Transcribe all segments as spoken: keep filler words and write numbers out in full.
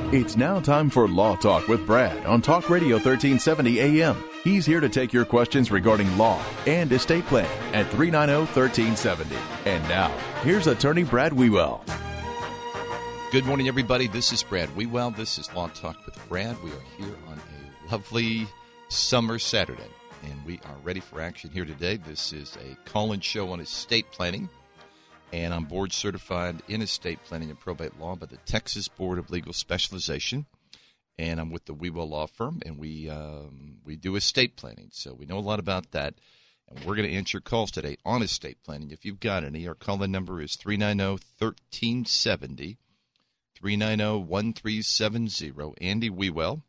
It's now time for Law Talk with Brad on Talk Radio thirteen seventy A M. He's here to take your questions regarding law and estate planning at three nine zero, one three seven zero. And now, here's attorney Brad Wewell. Good morning, everybody. This is Brad Wewell. This is Law Talk with Brad. We are here on a lovely summer Saturday, and we are ready for action here today. This is a call-in show on estate planning, and I'm board certified in estate planning and probate law by the Texas Board of Legal Specialization, and I'm with the Wewell Law Firm, and we um, we do estate planning, so we know a lot about that, and we're going to answer calls today on estate planning. If you've got any, our call-in number is three nine zero, one three seven zero, three nine zero, one three seven zero. Andy Wewell,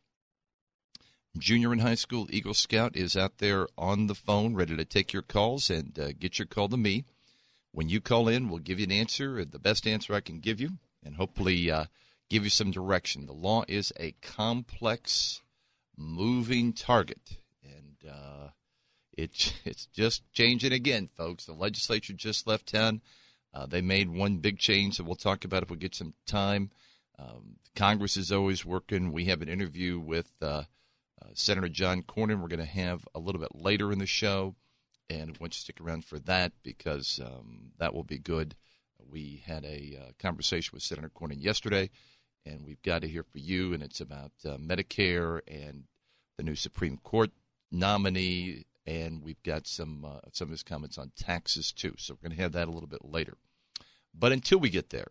junior in high school Eagle Scout, is out there on the phone ready to take your calls and uh, get your call to me. When you call in, we'll give you an answer, the best answer I can give you, and hopefully uh, give you some direction. The law is a complex, moving target, and uh, it, it's just changing again, folks. The legislature just left town. Uh, they made one big change that we'll talk about if we get some time. Um, Congress is always working. We have an interview with uh, uh, Senator John Cornyn we're going to have a little bit later in the show. And I want you to stick around for that because um, that will be good. We had a uh, conversation with Senator Cornyn yesterday, and we've got to hear from you, and it's about uh, Medicare and the new Supreme Court nominee, and we've got some uh, some of his comments on taxes, too. So we're going to have that a little bit later. But until we get there,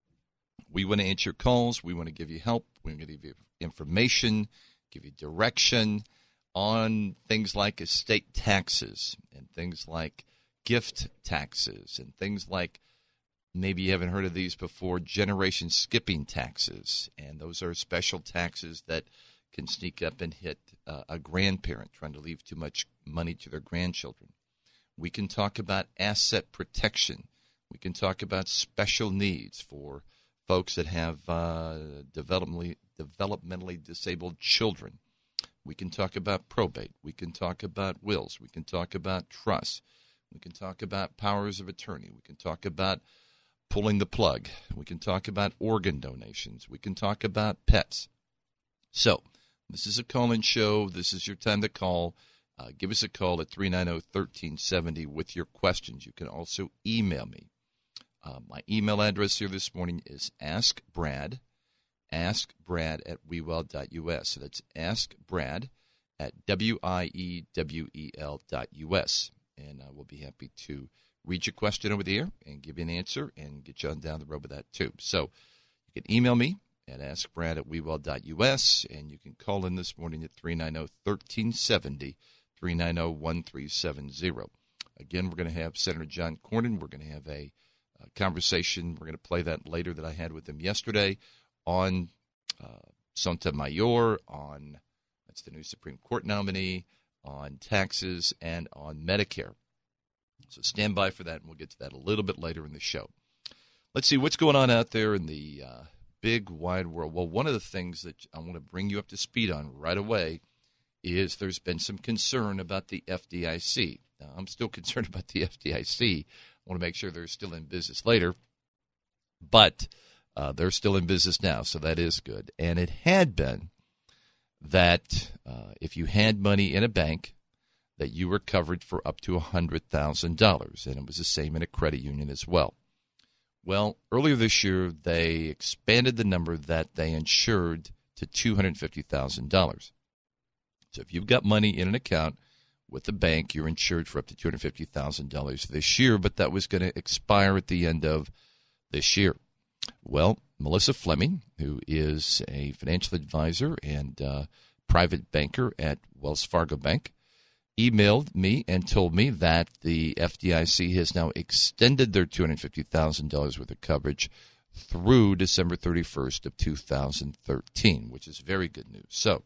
we want to answer calls. We want to give you help. We want to give you information, give you direction on things like estate taxes and things like gift taxes and things like, maybe you haven't heard of these before, generation skipping taxes. And those are special taxes that can sneak up and hit uh, a grandparent trying to leave too much money to their grandchildren. We can talk about asset protection. We can talk about special needs for folks that have uh, developmentally, developmentally disabled children. We can talk about probate. We can talk about wills. We can talk about trusts. We can talk about powers of attorney. We can talk about pulling the plug. We can talk about organ donations. We can talk about pets. So this is a call-in show. This is your time to call. Uh, give us a call at three nine zero, one three seven zero with your questions. You can also email me. Uh, my email address here this morning is askbrad. askbrad at wewell dot u s. So that's askbrad at W I E W E L dot U S. And I will be happy to read your question over the air and give you an answer and get you on down the road with that too. So you can email me at askbrad at wewell dot U S, and you can call in this morning at three nine zero, one three seven zero, three nine zero, one three seven zero. Again, we're going to have Senator John Cornyn. We're going to have a, a conversation. We're going to play that later that I had with him yesterday on uh, Sotomayor, on, that's the new Supreme Court nominee, on taxes, and on Medicare. So stand by for that, and we'll get to that a little bit later in the show. Let's see what's going on out there in the uh, big, wide world. Well, one of the things that I want to bring you up to speed on right away is there's been some concern about the F D I C. Now, I'm still concerned about the F D I C. I want to make sure they're still in business later, but Uh, they're still in business now, so that is good. And it had been that uh, if you had money in a bank, that you were covered for up to one hundred thousand dollars, and it was the same in a credit union as well. Well, earlier this year, they expanded the number that they insured to two hundred fifty thousand dollars. So if you've got money in an account with the bank, you're insured for up to two hundred fifty thousand dollars this year, but that was going to expire at the end of this year. Well, Melissa Fleming, who is a financial advisor and uh, private banker at Wells Fargo Bank, emailed me and told me that the F D I C has now extended their two hundred fifty thousand dollars worth of coverage through December thirty-first of two thousand thirteen, which is very good news. So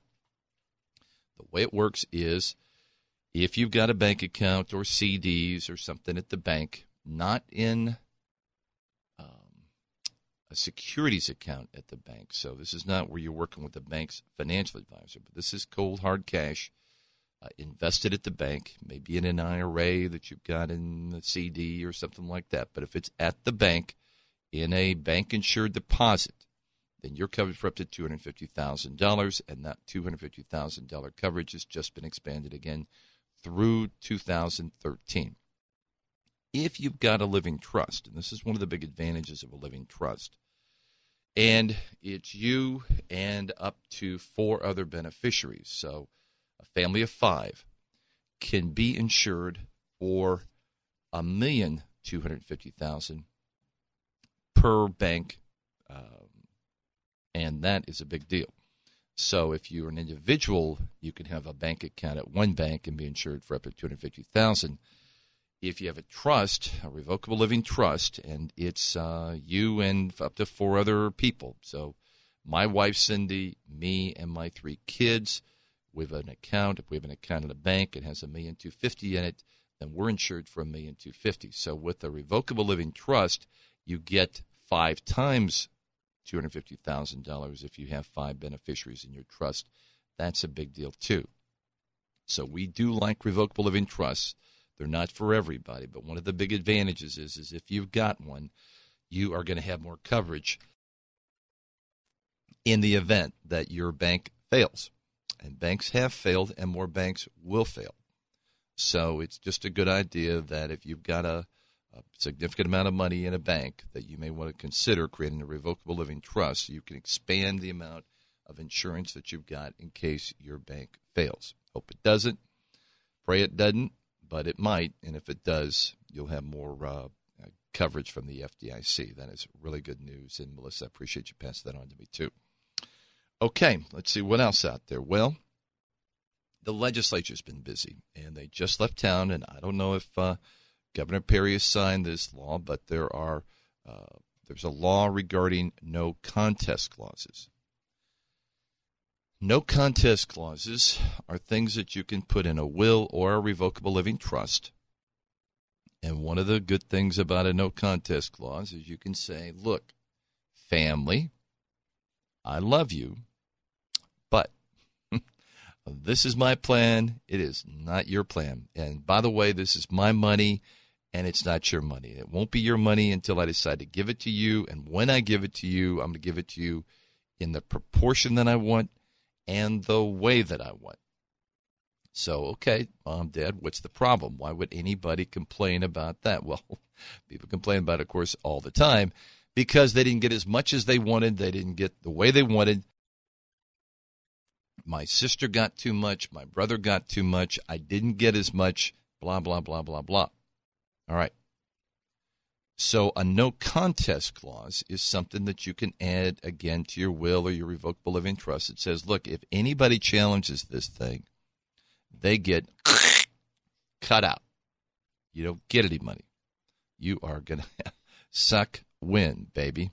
the way it works is if you've got a bank account or C Ds or something at the bank, not in a securities account at the bank. So this is not where you're working with the bank's financial advisor, but this is cold, hard cash uh, invested at the bank, maybe in an I R A that you've got in the C D or something like that. But if it's at the bank in a bank-insured deposit, then you're covered for up to two hundred fifty thousand dollars, and that two hundred fifty thousand dollars coverage has just been expanded again through two thousand thirteen. If you've got a living trust, and this is one of the big advantages of a living trust, and it's you and up to four other beneficiaries, so a family of five can be insured for a million two hundred fifty thousand per bank, um, and that is a big deal. So if you're an individual, you can have a bank account at one bank and be insured for up to two hundred fifty thousand. If you have a trust, a revocable living trust, and it's uh, you and up to four other people, so my wife Cindy, me, and my three kids, we have an account. If we have an account at a bank, it has a million two fifty in it, then we're insured for a million two fifty. So with a revocable living trust, you get five times two hundred fifty thousand dollars if you have five beneficiaries in your trust. That's a big deal too. So we do like revocable living trusts. They're not for everybody, but one of the big advantages is, is if you've got one, you are going to have more coverage in the event that your bank fails. And banks have failed, and more banks will fail. So it's just a good idea that if you've got a, a significant amount of money in a bank, that you may want to consider creating a revocable living trust so you can expand the amount of insurance that you've got in case your bank fails. Hope it doesn't. Pray it doesn't, but it might. And if it does, you'll have more uh, coverage from the F D I C. That is really good news. And, Melissa, I appreciate you passing that on to me, too. Okay, let's see what else out there. Well, the legislature's been busy, and they just left town, and I don't know if uh, Governor Perry has signed this law, but there are uh, there's a law regarding no contest clauses. No contest clauses are things that you can put in a will or a revocable living trust. And one of the good things about a no contest clause is you can say, look, family, I love you, but this is my plan. It is not your plan. And by the way, this is my money, and it's not your money. It won't be your money until I decide to give it to you. And when I give it to you, I'm going to give it to you in the proportion that I want and the way that I want. So, okay, Mom, Dad, what's the problem? Why would anybody complain about that? Well, people complain about it, of course, all the time because they didn't get as much as they wanted. They didn't get the way they wanted. My sister got too much. My brother got too much. I didn't get as much, blah, blah, blah, blah, blah. All right. So a no contest clause is something that you can add, again, to your will or your revocable living trust. It says, look, if anybody challenges this thing, they get cut out. You don't get any money. You are going to suck wind, baby.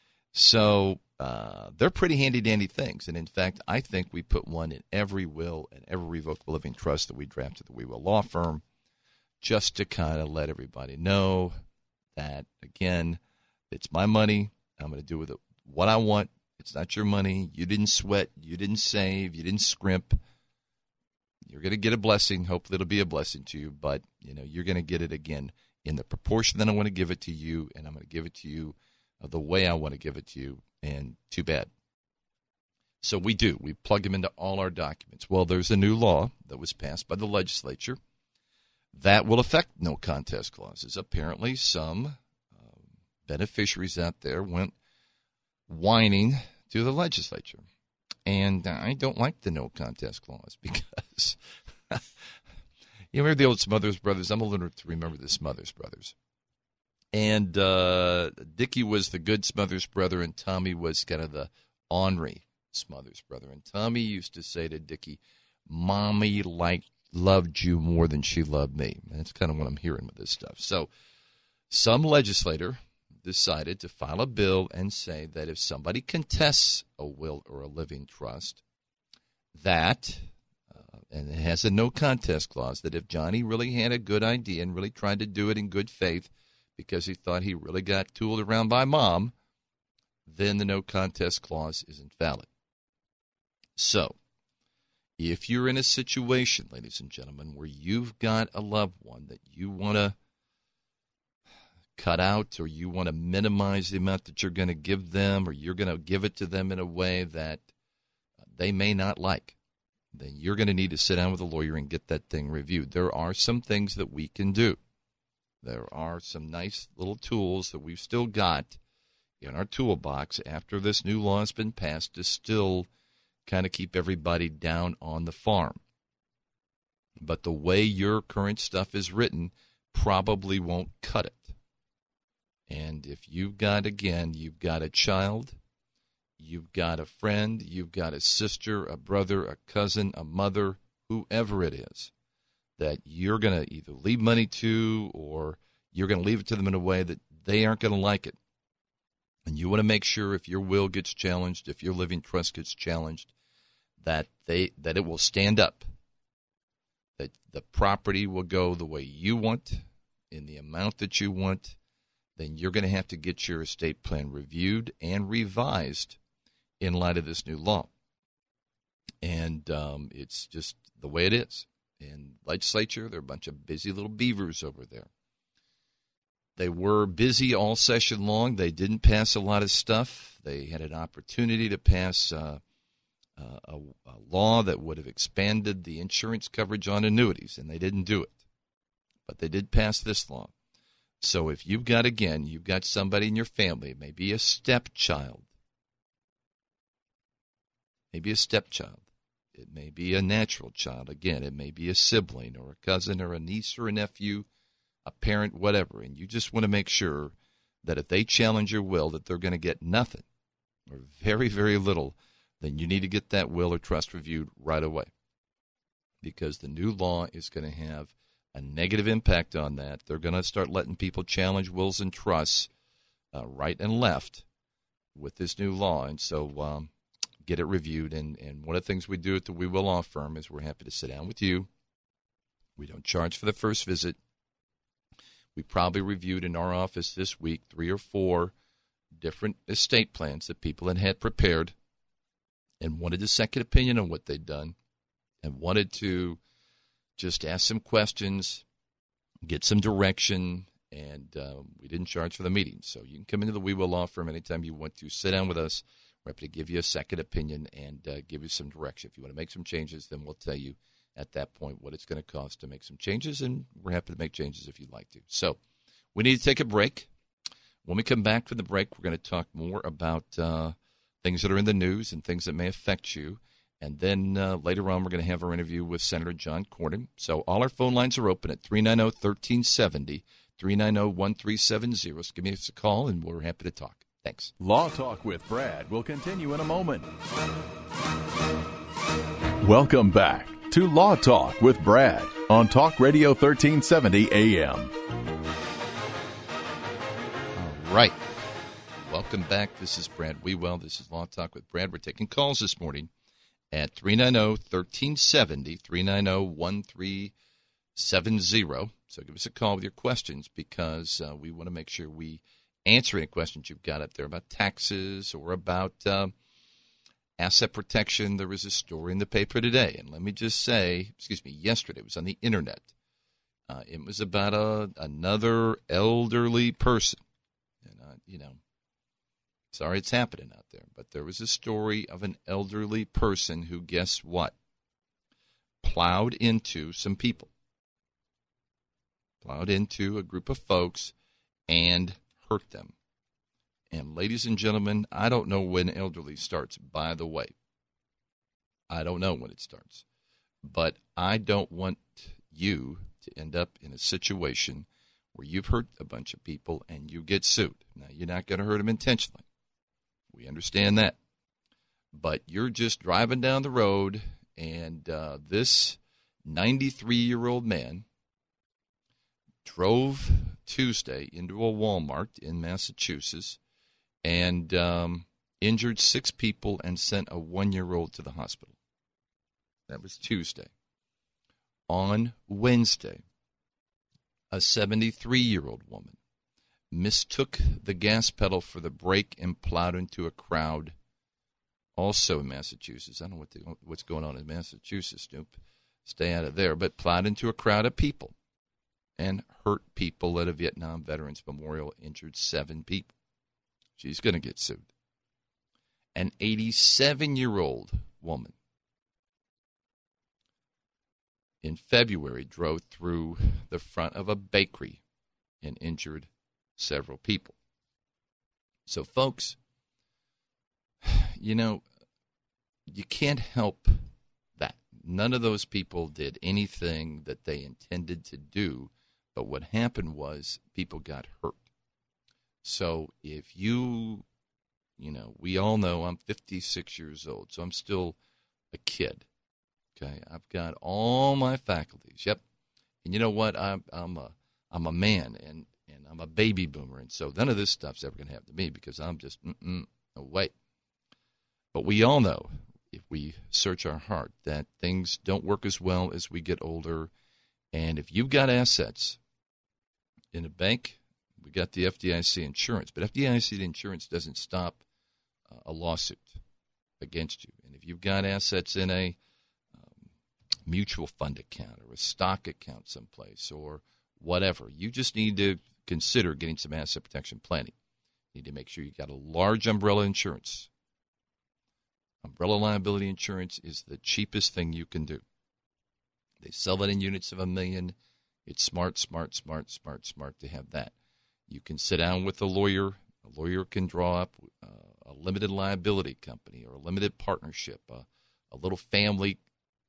So uh, they're pretty handy-dandy things. And, in fact, I think we put one in every will and every revocable living trust that we drafted the We Will Law Firm just to kind of let everybody know that, again, it's my money. I'm going to do with it what I want. It's not your money. You didn't sweat. You didn't save. You didn't scrimp. You're going to get a blessing. Hopefully it'll be a blessing to you, but you know you're going to get it again in the proportion that I want to give it to you, and I'm going to give it to you the way I want to give it to you, and too bad. So we do. We plug them into all our documents. Well, there's a new law that was passed by the legislature that will affect no contest clauses. Apparently some um, beneficiaries out there went whining to the legislature. And I don't like the no contest clause because, you remember the old Smothers Brothers? I'm old enough to remember the Smothers Brothers. And uh, Dickie was the good Smothers brother, and Tommy was kind of the ornery Smothers brother. And Tommy used to say to Dickie, Mommy liked, loved you more than she loved me. And that's kind of what I'm hearing with this stuff. So some legislator decided to file a bill and say that if somebody contests a will or a living trust, that, uh, and it has a no contest clause, that if Johnny really had a good idea and really tried to do it in good faith because he thought he really got tooled around by Mom, then the no contest clause isn't valid. So, if you're in a situation, ladies and gentlemen, where you've got a loved one that you want to cut out, or you want to minimize the amount that you're going to give them, or you're going to give it to them in a way that they may not like, then you're going to need to sit down with a lawyer and get that thing reviewed. There are some things that we can do. There are some nice little tools that we've still got in our toolbox after this new law has been passed to still kind of keep everybody down on the farm. But the way your current stuff is written probably won't cut it. And if you've got, again, you've got a child, you've got a friend, you've got a sister, a brother, a cousin, a mother, whoever it is, that you're going to either leave money to or you're going to leave it to them in a way that they aren't going to like it. And you want to make sure if your will gets challenged, if your living trust gets challenged, that they that it will stand up, that the property will go the way you want, in the amount that you want. Then you're going to have to get your estate plan reviewed and revised in light of this new law. And um, it's just the way it is. In legislature, there are a bunch of busy little beavers over there. They were busy all session long. They didn't pass a lot of stuff. They had an opportunity to pass uh, uh, a, a law that would have expanded the insurance coverage on annuities, and they didn't do it. But they did pass this law. So if you've got, again, you've got somebody in your family, maybe a stepchild, maybe a stepchild, it may be a natural child, again, it may be a sibling or a cousin or a niece or a nephew, a parent, whatever, and you just want to make sure that if they challenge your will that they're going to get nothing or very, very little, then you need to get that will or trust reviewed right away, because the new law is going to have a negative impact on that. They're going to start letting people challenge wills and trusts uh, right and left with this new law. And so um, get it reviewed. And, and one of the things we do at the We Will Law Firm is we're happy to sit down with you. We don't charge for the first visit. We probably reviewed in our office this week three or four different estate plans that people had had prepared and wanted a second opinion on what they'd done and wanted to just ask some questions, get some direction, and uh, we didn't charge for the meeting. So you can come into the We Will Law Firm anytime you want to. Sit down with us. We're happy to give you a second opinion and uh, give you some direction. If you want to make some changes, then we'll tell you at that point what it's going to cost to make some changes, and we're happy to make changes if you'd like to. So we need to take a break. When we come back from the break, we're going to talk more about uh, things that are in the news and things that may affect you. And then uh, later on, we're going to have our interview with Senator John Cornyn. So all our phone lines are open at three nine zero, one three seven zero, three nine zero, one three seven zero. So give me a call, and we're happy to talk. Thanks. Law Talk with Brad will continue in a moment. Welcome back to Law Talk with Brad on Talk Radio thirteen seventy A M. All right. Welcome back. This is Brad Wewell. This is Law Talk with Brad. We're taking calls this morning at three nine zero, one three seven zero, three nine zero, one three seven zero. So give us a call with your questions, because uh, we want to make sure we answer any questions you've got up there about taxes or about uh, asset protection. There was a story in the paper today, and let me just say, excuse me, yesterday, it was on the internet. Uh, it was about a, another elderly person. And, uh, you know, sorry it's happening out there, but there was a story of an elderly person who, guess what, plowed into some people, plowed into a group of folks and hurt them. And ladies and gentlemen, I don't know when elderly starts, by the way. I don't know when it starts. But I don't want you to end up in a situation where you've hurt a bunch of people and you get sued. Now, you're not going to hurt them intentionally. We understand that. But you're just driving down the road, and uh, this ninety-three-year-old man drove Tuesday into a Walmart in Massachusetts and um, injured six people and sent a one-year-old to the hospital. That was Tuesday. On Wednesday, a seventy-three-year-old woman mistook the gas pedal for the brake and plowed into a crowd, also in Massachusetts. I don't know what the, what's going on in Massachusetts, Snoop. Stay out of there. But plowed into a crowd of people and hurt people at a Vietnam Veterans Memorial, injured seven people. She's going to get sued. An eighty-seven-year-old woman in February drove through the front of a bakery and injured several people. So, folks, you know, you can't help that. None of those people did anything that they intended to do, but what happened was people got hurt. So if you, you know, we all know I'm fifty-six years old, so I'm still a kid. Okay, I've got all my faculties. Yep, and you know what? I'm I'm a I'm a man, and, and I'm a baby boomer, and so none of this stuff's ever going to happen to me because I'm just mm-mm, no way. But we all know, if we search our heart, that things don't work as well as we get older, and if you've got assets in a bank, we got the F D I C insurance, but F D I C insurance doesn't stop uh, a lawsuit against you, and if you've got assets in a mutual fund account or a stock account someplace or whatever, you just need to consider getting some asset protection planning. You need to make sure you got a large umbrella insurance. Umbrella liability insurance is the cheapest thing you can do. They sell that in units of a million. It's smart, smart, smart, smart, smart to have that. You can sit down with a lawyer. A lawyer can draw up uh, a limited liability company or a limited partnership, uh, a little family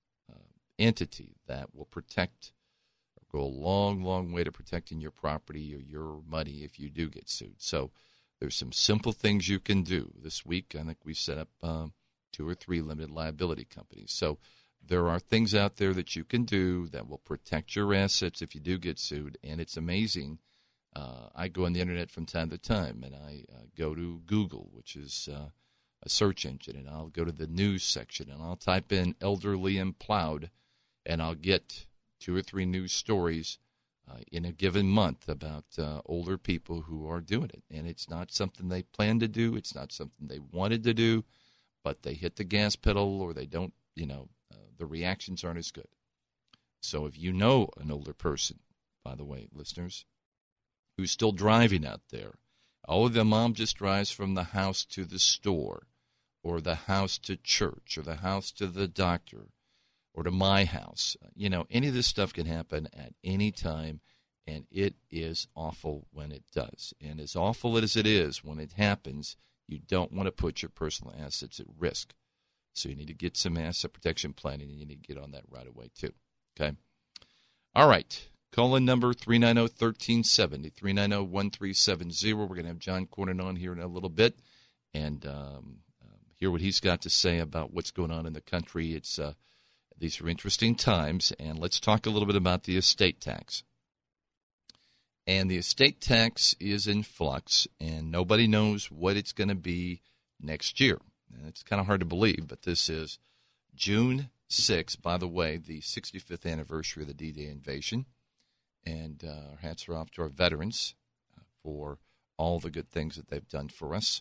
entity that will protect or go a long, long way to protecting your property or your money if you do get sued. So there's some simple things you can do. This week, I think we set up um, two or three limited liability companies. So there are things out there that you can do that will protect your assets if you do get sued, and it's amazing. Uh, I go on the Internet from time to time, and I uh, go to Google, which is uh, a search engine, and I'll go to the news section, and I'll type in elderly and plowed, and I'll get two or three news stories uh, in a given month about uh, older people who are doing it. And it's not something they planned to do. It's not something they wanted to do, but they hit the gas pedal or they don't, you know, uh, the reactions aren't as good. So if you know an older person, by the way, listeners, who's still driving out there, oh, the mom just drives from the house to the store or the house to church or the house to the doctor, or to my house. You know, any of this stuff can happen at any time, and it is awful when it does. And as awful as it is when it happens, you don't want to put your personal assets at risk. So you need to get some asset protection planning, and you need to get on that right away, too. Okay? All right. Call in number three nine zero, one three seven zero, three nine zero, one three seven zero. We're going to have John Cornyn on here in a little bit and um, um, hear what he's got to say about what's going on in the country. It's uh, These are interesting times, and let's talk a little bit about the estate tax. And the estate tax is in flux, and nobody knows what it's going to be next year. And it's kind of hard to believe, but this is June sixth, by the way, the sixty-fifth anniversary of the D-Day invasion. And uh, our hats are off to our veterans uh, for all the good things that they've done for us.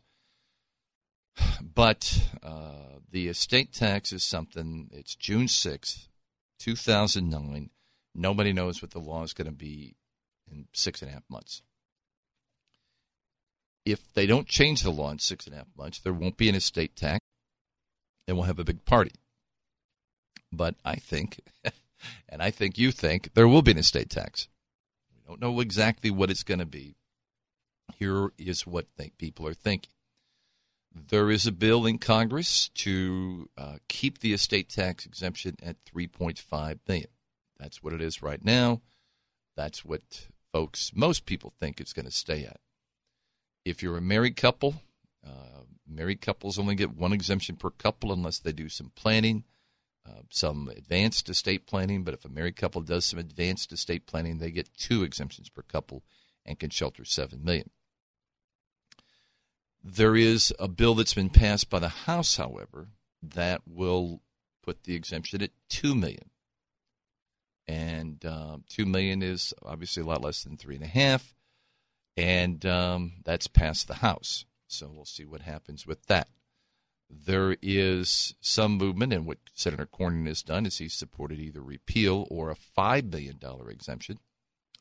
But uh, the estate tax is something, it's June sixth, two thousand nine. Nobody knows what the law is going to be in six and a half months. If they don't change the law in six and a half months, there won't be an estate tax, and we'll have a big party. But I think, and I think you think, there will be an estate tax. We don't know exactly what it's going to be. Here is what think people are thinking. There is a bill in Congress to uh, keep the estate tax exemption at three point five million dollars. That's what it is right now. That's what folks, most people think it's going to stay at. If you're a married couple, uh, married couples only get one exemption per couple unless they do some planning, uh, some advanced estate planning. But if a married couple does some advanced estate planning, they get two exemptions per couple and can shelter seven million dollars. There is a bill that's been passed by the House, however, that will put the exemption at two million dollars. And uh, two million dollars is obviously a lot less than three and a half, and um, that's passed the House. So we'll see what happens with that. There is some movement, and what Senator Cornyn has done is he's supported either repeal or a five million dollars exemption.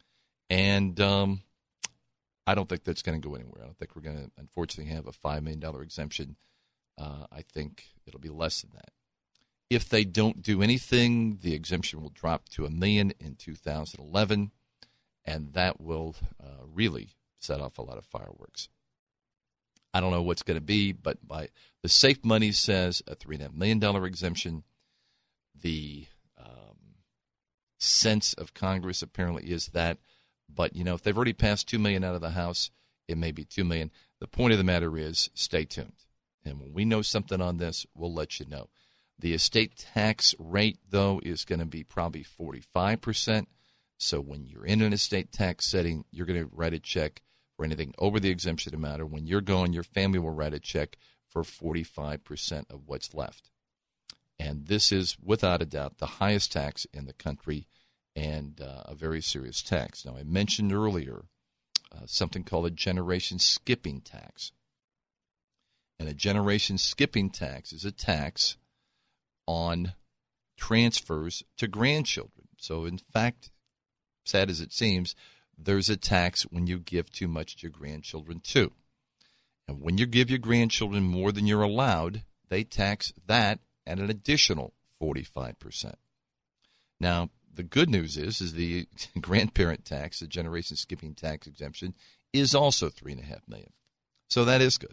And um, I don't think that's going to go anywhere. I don't think we're going to, unfortunately, have a five million dollars exemption. Uh, I think it'll be less than that. If they don't do anything, the exemption will drop to a million in two thousand eleven, and that will uh, really set off a lot of fireworks. I don't know what's going to be, but by the safe money says a three point five million dollars exemption. The um, sense of Congress apparently is that, but, you know, if they've already passed two million dollars out of the House, it may be two million dollars. The point of the matter is stay tuned. And when we know something on this, we'll let you know. The estate tax rate, though, is going to be probably forty-five percent. So when you're in an estate tax setting, you're going to write a check for anything over the exemption amount. Or when you're going, your family will write a check for forty-five percent of what's left. And this is, without a doubt, the highest tax in the country and uh, a very serious tax. Now, I mentioned earlier uh, something called a generation skipping tax. And a generation skipping tax is a tax on transfers to grandchildren. So, in fact, sad as it seems, there's a tax when you give too much to your grandchildren, too. And when you give your grandchildren more than you're allowed, they tax that at an additional forty-five percent. Now, the good news is, is the grandparent tax, the generation skipping tax exemption, is also three point five million dollars. So that is good.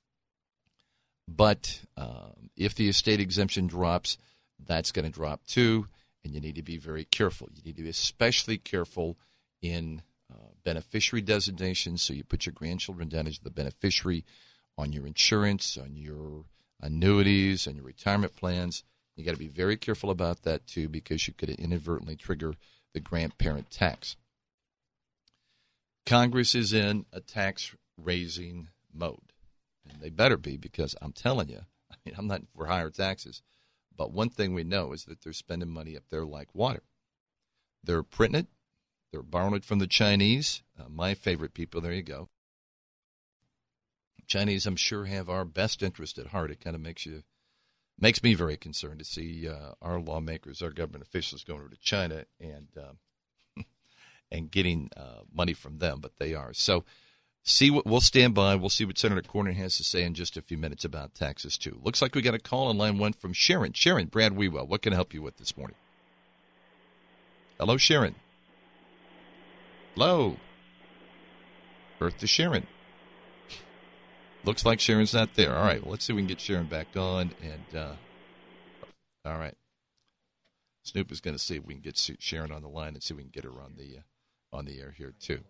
But um, if the estate exemption drops, that's going to drop too, and you need to be very careful. You need to be especially careful in uh, beneficiary designations, so you put your grandchildren down as the beneficiary on your insurance, on your annuities, on your retirement plans. You got to be very careful about that too, because you could inadvertently trigger the grandparent tax. Congress is in a tax-raising mode. And they better be, because I'm telling you, I mean, I'm not for higher taxes, but one thing we know is that they're spending money up there like water. They're printing it. They're borrowing it from the Chinese. Uh, my favorite people, there you go. Chinese, I'm sure, have our best interest at heart. It kind of makes you, makes me very concerned to see uh, our lawmakers, our government officials going over to China and uh, and getting uh, money from them, but they are. So see what we'll stand by. We'll see what Senator Cornyn has to say in just a few minutes about taxes, too. Looks like we got a call on line one from Sharon. Sharon, Brad Wewell, what can I help you with this morning? Hello, Sharon. Hello. Earth to Sharon. Looks like Sharon's not there. All right, well, let's see if we can get Sharon back on. And uh, all right. Snoop is going to see if we can get Sharon on the line and see if we can get her on the uh, on the air here, too.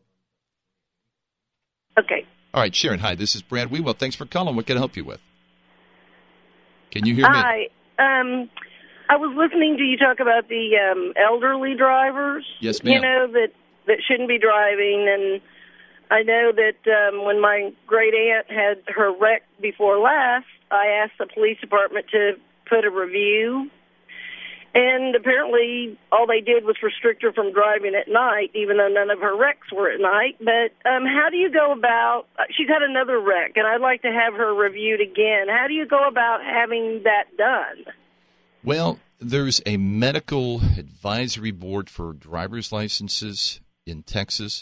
Okay. All right, Sharon, hi. This is Brad Wewell. Thanks for calling. What can I help you with? Can you hear me? Hi. Um, I was listening to you talk about the um, elderly drivers. Yes, ma'am. You know, that, that shouldn't be driving. And I know that um, when my great aunt had her wreck before last, I asked the police department to put a review. And apparently all they did was restrict her from driving at night, even though none of her wrecks were at night. But um, how do you go about – she's had another wreck, and I'd like to have her reviewed again. How do you go about having that done? Well, there's a medical advisory board for driver's licenses in Texas,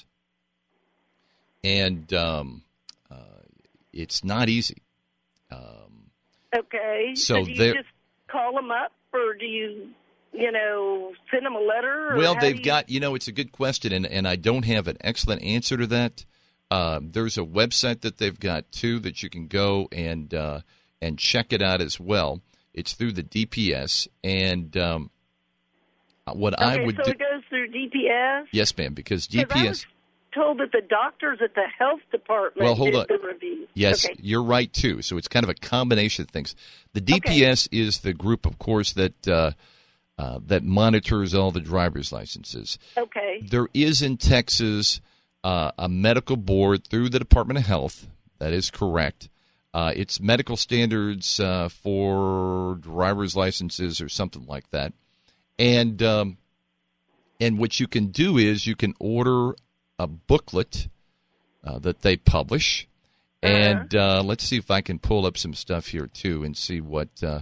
and um, uh, it's not easy. Um, okay. So, so do you just call them up? Or do you, you know, send them a letter? Or well, they've you... got, you know, it's a good question, and, and I don't have an excellent answer to that. Uh, there's a website that they've got, too, that you can go and uh, and check it out as well. It's through the D P S, and um, what okay, I would so do... it goes through D P S? Yes, ma'am, because D P S... I was told that the doctors at the health department well, hold did on. the review. Yes, okay. You're right, too. So it's kind of a combination of things. The D P S okay. is the group, of course, that... Uh, Uh, that monitors all the driver's licenses. Okay. There is in Texas uh, a medical board through the Department of Health. That is correct. Uh, it's medical standards uh, for driver's licenses or something like that. And um, and what you can do is you can order a booklet uh, that they publish. Uh-huh. And uh, let's see if I can pull up some stuff here, too, and see what uh,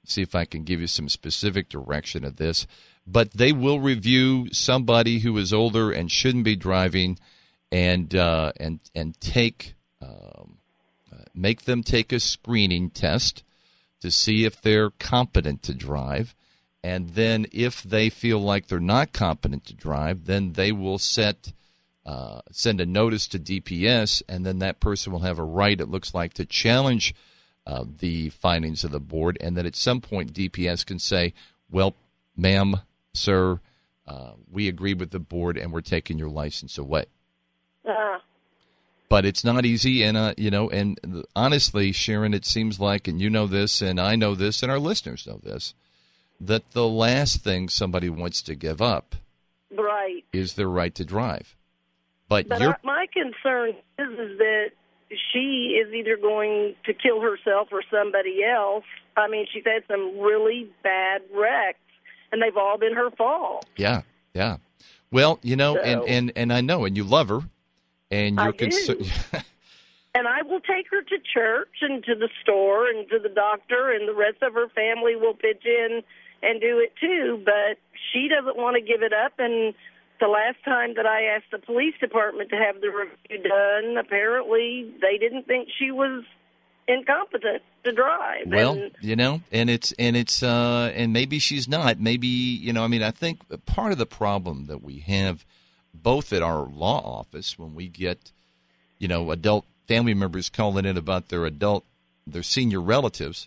see if I can give you some specific direction of this. But they will review somebody who is older and shouldn't be driving, and uh, and and take um, uh, make them take a screening test to see if they're competent to drive. And then if they feel like they're not competent to drive, then they will set uh, send a notice to D P S, and then that person will have a right, it looks like, to challenge uh, the findings of the board. And then at some point D P S can say, well, ma'am, sir, uh, we agree with the board and we're taking your license away. Uh-huh. But it's not easy, and uh, you know, and honestly, Sharon, it seems like, and you know this, and I know this, and our listeners know this, that the last thing somebody wants to give up right. is their right to drive. But, but you're, I, my concern is, is that she is either going to kill herself or somebody else. I mean, she's had some really bad wrecks, and they've all been her fault. Yeah, yeah. Well, you know, So, and, and, and I know, and you love her, and you're I do. concerned. And I will take her to church and to the store and to the doctor, and the rest of her family will pitch in and do it too. But she doesn't want to give it up. And the last time that I asked the police department to have the review done, apparently they didn't think she was incompetent to drive. Well, and, you know, and it's and it's uh, and maybe she's not. Maybe, you know, I mean, I think part of the problem that we have, both at our law office, when we get, you know, adult family members calling in about their adult, their senior relatives,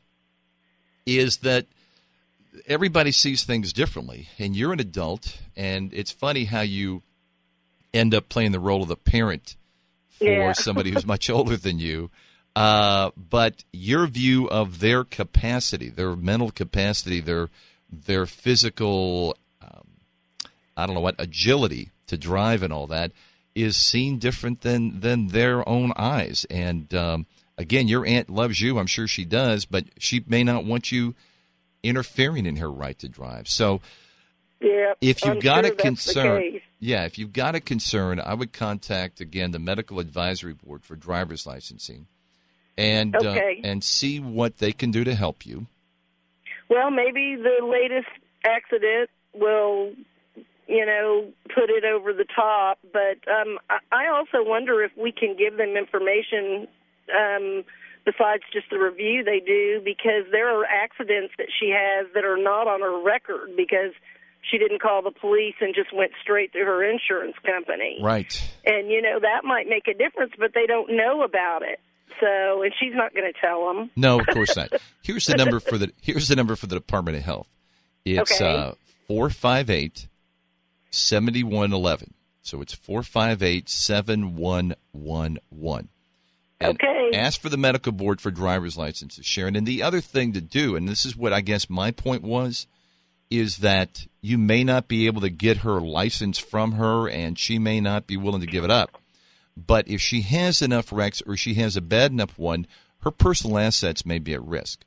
is that everybody sees things differently. And you're an adult, and it's funny how you end up playing the role of the parent for Yeah. somebody who's much older than you. Uh, but your view of their capacity, their mental capacity, their their physical, um, I don't know what, agility to drive and all that, is seen different than, than their own eyes. And, um, again, your aunt loves you. I'm sure she does, but she may not want you interfering in her right to drive. So yeah, if you've I'm got sure a that's concern, the case. yeah, if you've got a concern, I would contact, again, the Medical Advisory Board for driver's licensing and Okay. uh, and see what they can do to help you. Well, maybe the latest accident will, you know, put it over the top. But um, I I also wonder if we can give them information um, besides just the review they do, because there are accidents that she has that are not on her record because she didn't call the police and just went straight to her insurance company. Right. And, you know, that might make a difference, but they don't know about it. So, and she's not going to tell them. No, of course not. Here's the number for the here's the number for the Department of Health. It's Okay. uh, four five eight, seven one one one. So it's four five eight, seven one one one. And Okay. ask for the medical board for driver's licenses, Sharon. And the other thing to do, and this is what I guess my point was, is that you may not be able to get her license from her, and she may not be willing to give it up. But if she has enough wrecks or she has a bad enough one, her personal assets may be at risk.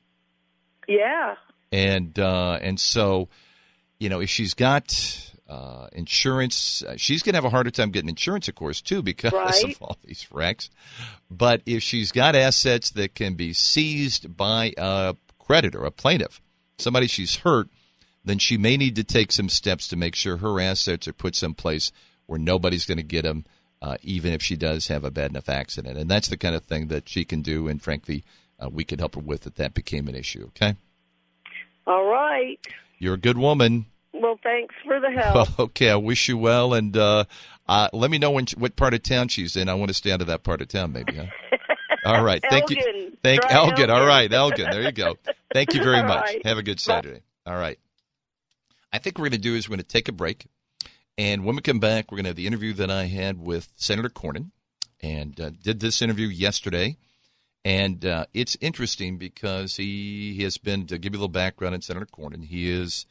Yeah. And uh, and so, you know, if she's got uh, insurance, uh, she's going to have a harder time getting insurance, of course, too, because Right. of all these wrecks. But if she's got assets that can be seized by a creditor, a plaintiff, somebody she's hurt, then she may need to take some steps to make sure her assets are put someplace where nobody's going to get them, uh, even if she does have a bad enough accident. And that's the kind of thing that she can do, and frankly, uh, we could help her with if that became an issue, okay? All right. You're a good woman. Well, thanks for the help. Well, okay, I wish you well, and uh, uh, let me know when what part of town she's in. I want to stay out of that part of town, maybe, huh? All right. Thank you. Elgin. Thank Try Elgin. All Elgin. right, Elgin. There you go. Thank you very All much. right. Have a good Saturday. All right. I think what we're going to do is we're going to take a break, and when we come back, we're going to have the interview that I had with Senator Cornyn, and uh, did this interview yesterday. And uh, it's interesting because he, he has been, to give you a little background on Senator Cornyn, he is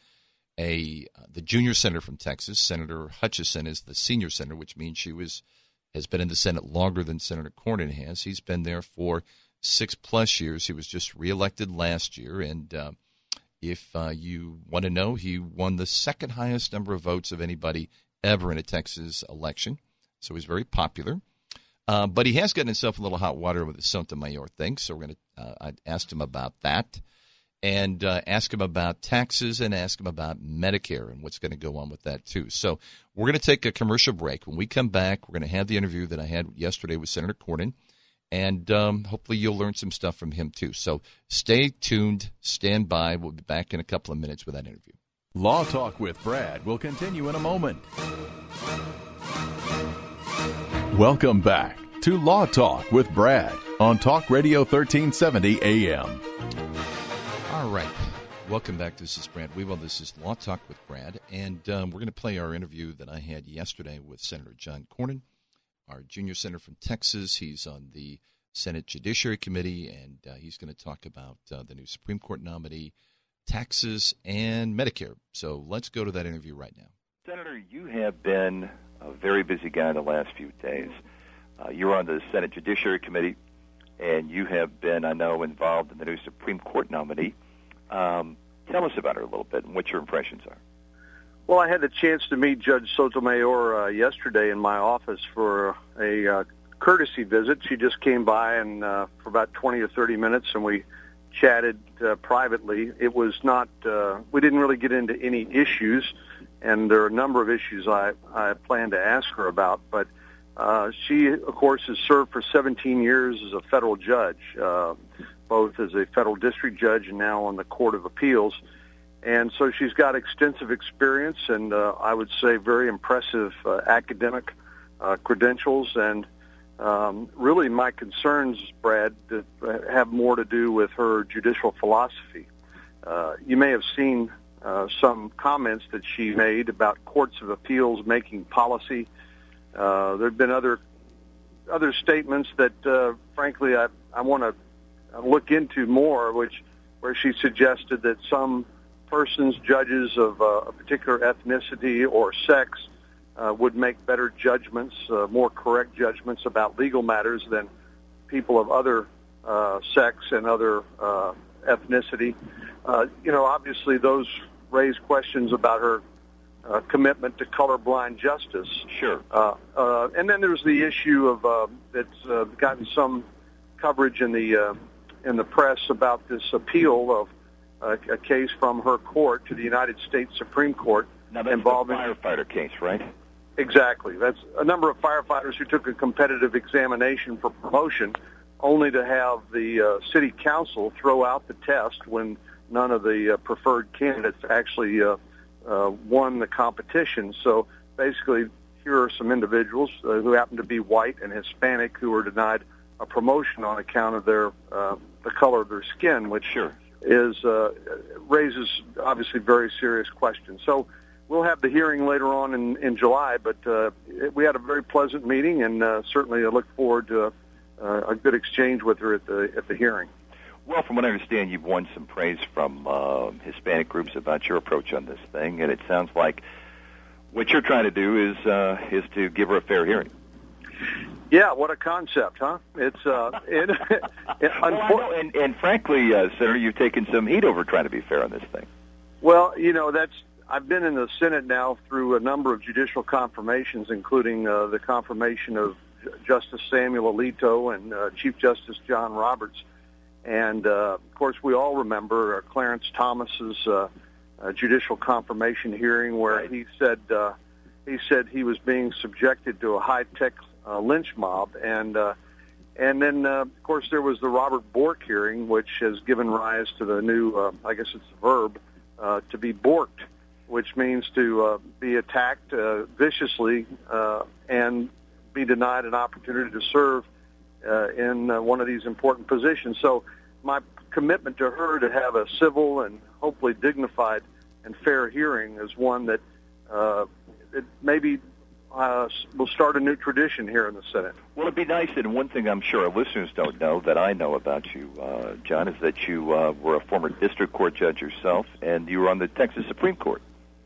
a uh, the junior senator from Texas. Senator Hutchison is the senior senator, which means she was has been in the Senate longer than Senator Cornyn has. He's been there for six plus years. He was just reelected last year, and uh, if uh, you want to know, he won the second highest number of votes of anybody ever in a Texas election. So he's very popular. Uh, but he has gotten himself a little hot water with the Sotomayor thing, so we're going to. Uh, I asked him about that, and uh, ask him about taxes and ask him about Medicare and what's going to go on with that, too. So we're going to take a commercial break. When we come back, we're going to have the interview that I had yesterday with Senator Cornyn, and um, hopefully you'll learn some stuff from him, too. So stay tuned. Stand by. We'll be back in a couple of minutes with that interview. Law Talk with Brad will continue in a moment. Welcome back to Law Talk with Brad on Talk Radio thirteen seventy A M. All right. Welcome back. This is Brad Weevil. This is Law Talk with Brad. And um, we're going to play our interview that I had yesterday with Senator John Cornyn, our junior senator from Texas. He's on the Senate Judiciary Committee, and uh, he's going to talk about uh, the new Supreme Court nominee, taxes, and Medicare. So let's go to that interview right now. Senator, you have been a very busy guy the last few days. Uh, you're on the Senate Judiciary Committee, and you have been, I know, involved in the new Supreme Court nominee. Um, tell us about her a little bit and what your impressions are. Well, I had the chance to meet Judge Sotomayor uh, yesterday in my office for a uh, courtesy visit. She just came by and uh, for about twenty or thirty minutes, and we chatted uh, privately. It was not, uh, we didn't really get into any issues, and there are a number of issues I, I plan to ask her about, but uh, she, of course, has served for seventeen years as a federal judge, uh, both as a federal district judge and now on the Court of Appeals. And so she's got extensive experience and uh, I would say very impressive uh, academic uh, credentials. And um, really my concerns, Brad, that have more to do with her judicial philosophy. Uh, you may have seen uh, some comments that she made about courts of appeals making policy. Uh, there have been other other statements that, uh, frankly, I, I want to look into more, which where she suggested that some persons, judges of uh, a particular ethnicity or sex, uh, would make better judgments, uh, more correct judgments about legal matters than people of other uh, sex and other uh, ethnicity. Uh, you know, obviously those raise questions about her uh, commitment to colorblind justice. Sure. Uh, uh, and then there's the issue of uh, that's uh, gotten some coverage in the uh, in the press about this appeal of uh, a case from her court to the United States Supreme Court. Now that's involving the firefighter case, right? Exactly. That's a number of firefighters who took a competitive examination for promotion, only to have the uh, city council throw out the test when none of the uh, preferred candidates actually uh, uh, won the competition. So basically, here are some individuals uh, who happen to be white and Hispanic who were denied a promotion on account of their uh, the color of their skin, which sure. is uh, raises obviously very serious questions. So we'll have the hearing later on in, in July, but uh, it, we had a very pleasant meeting, and uh, certainly I look forward to uh, a good exchange with her at the at the hearing. Well, from what I understand, you've won some praise from uh, Hispanic groups about your approach on this thing, and it sounds like what you're trying to do is uh, is to give her a fair hearing. Yeah, what a concept, huh? It's uh, it, it, well, I know, and, and frankly, uh, Senator, you've taken some heat over trying to be fair on this thing. Well, you know, that's I've been in the Senate now through a number of judicial confirmations, including uh, the confirmation of Justice Samuel Alito and uh, Chief Justice John Roberts. And, uh, of course, we all remember uh, Clarence Thomas's uh, uh, judicial confirmation hearing where right. he said uh, he said he was being subjected to a high-tech uh, lynch mob. And uh, and then, uh, of course, there was the Robert Bork hearing, which has given rise to the new, uh, I guess it's the verb, uh, to be borked, which means to uh, be attacked uh, viciously uh, and be denied an opportunity to serve uh, in uh, one of these important positions. So my commitment to her to have a civil and hopefully dignified and fair hearing is one that uh, it maybe uh, will start a new tradition here in the Senate. Well, it'd be nice, and one thing I'm sure our listeners don't know that I know about you, uh, John, is that you uh, were a former district court judge yourself, and you were on the Texas Supreme Court.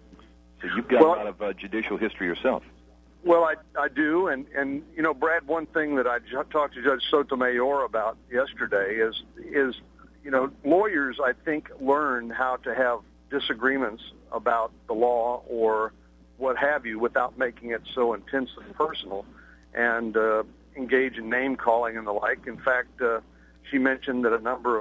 So you've got well, a lot of uh, judicial history yourself. Well, I, I do, and, and, you know, Brad, one thing that I j- talked to Judge Sotomayor about yesterday is, is, you know, lawyers, I think, learn how to have disagreements about the law or what have you without making it so intensely personal and uh, engage in name-calling and the like. In fact, uh, she mentioned that a number of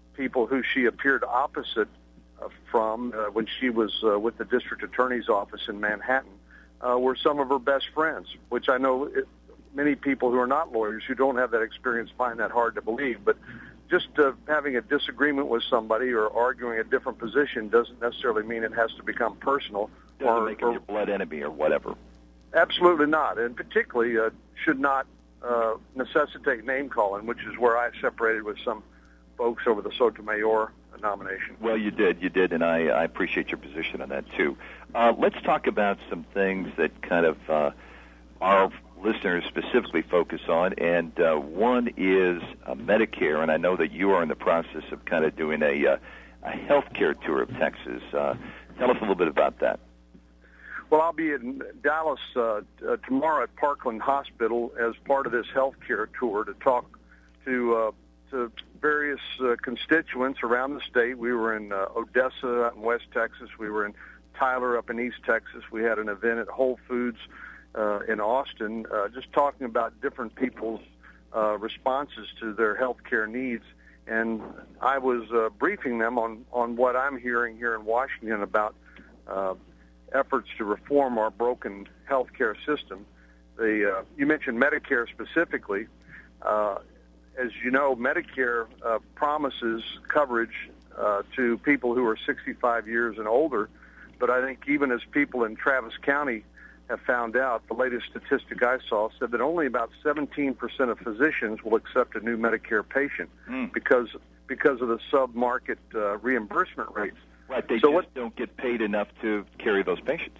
people who she appeared opposite uh, from uh, when she was uh, with the district attorney's office in Manhattan uh, were some of her best friends, which I know it, many people who are not lawyers who don't have that experience find that hard to believe. But just uh, having a disagreement with somebody or arguing a different position doesn't necessarily mean it has to become personal. Doesn't or, make it your blood enemy or whatever. Absolutely not, and particularly uh, should not uh, necessitate name-calling, which is where I separated with some folks over the Sotomayor nomination. Well, you did, you did, and I, I appreciate your position on that, too. Uh, let's talk about some things that kind of uh, our listeners specifically focus on, and uh, one is uh, Medicare, and I know that you are in the process of kind of doing a, uh, a health care tour of Texas. Uh, tell us a little bit about that. Well, I'll be in Dallas uh, uh, tomorrow at Parkland Hospital as part of this health care tour to talk to uh, to various uh, constituents around the state. We were in uh, Odessa out in West Texas. We were in Tyler up in East Texas. We had an event at Whole Foods uh, in Austin, uh, just talking about different people's uh, responses to their health care needs. And I was uh, briefing them on, on what I'm hearing here in Washington about uh, efforts to reform our broken health care system. The, uh, you mentioned Medicare specifically. Uh, as you know, Medicare uh, promises coverage uh, to people who are sixty-five years and older, but I think even as people in Travis County have found out, the latest statistic I saw said that only about seventeen percent of physicians will accept a new Medicare patient mm. because because of the sub-market uh, reimbursement rates. Right, they so just what, don't get paid enough to carry those patients.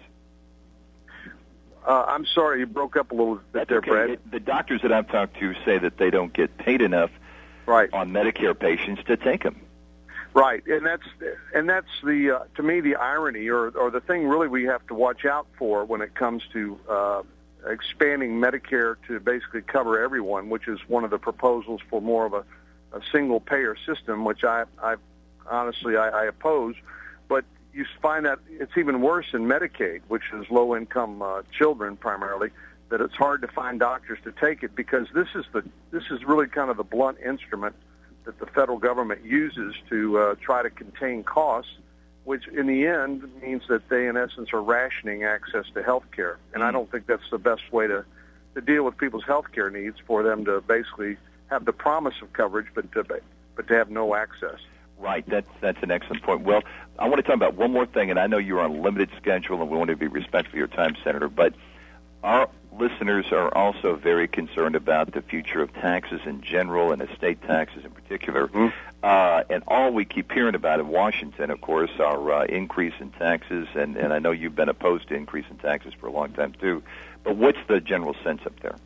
Uh, I'm sorry, you broke up a little bit That's there, okay. Brad. It, the doctors that I've talked to say that they don't get paid enough right. on Medicare patients to take them. Right, and that's and that's the uh, to me the irony, or or the thing really we have to watch out for when it comes to uh, expanding Medicare to basically cover everyone, which is one of the proposals for more of a, a single payer system, which I, I honestly I, I oppose. But you find that it's even worse in Medicaid, which is low-income uh, children primarily, that it's hard to find doctors to take it because this is the this is really kind of the blunt instrument that the federal government uses to uh, try to contain costs, which in the end means that they, in essence, are rationing access to health care. And I don't think that's the best way to, to deal with people's health care needs, for them to basically have the promise of coverage but to, but to have no access. Right, that's, that's an excellent point. Well, I want to talk about one more thing, and I know you're on a limited schedule, and we want to be respectful of your time, Senator, but our listeners are also very concerned about the future of taxes in general and estate taxes in particular. Mm-hmm. Uh, and all we keep hearing about in Washington, of course, are uh, increase in taxes, and, and I know you've been opposed to increase in taxes for a long time, too. But what's the general sense up there?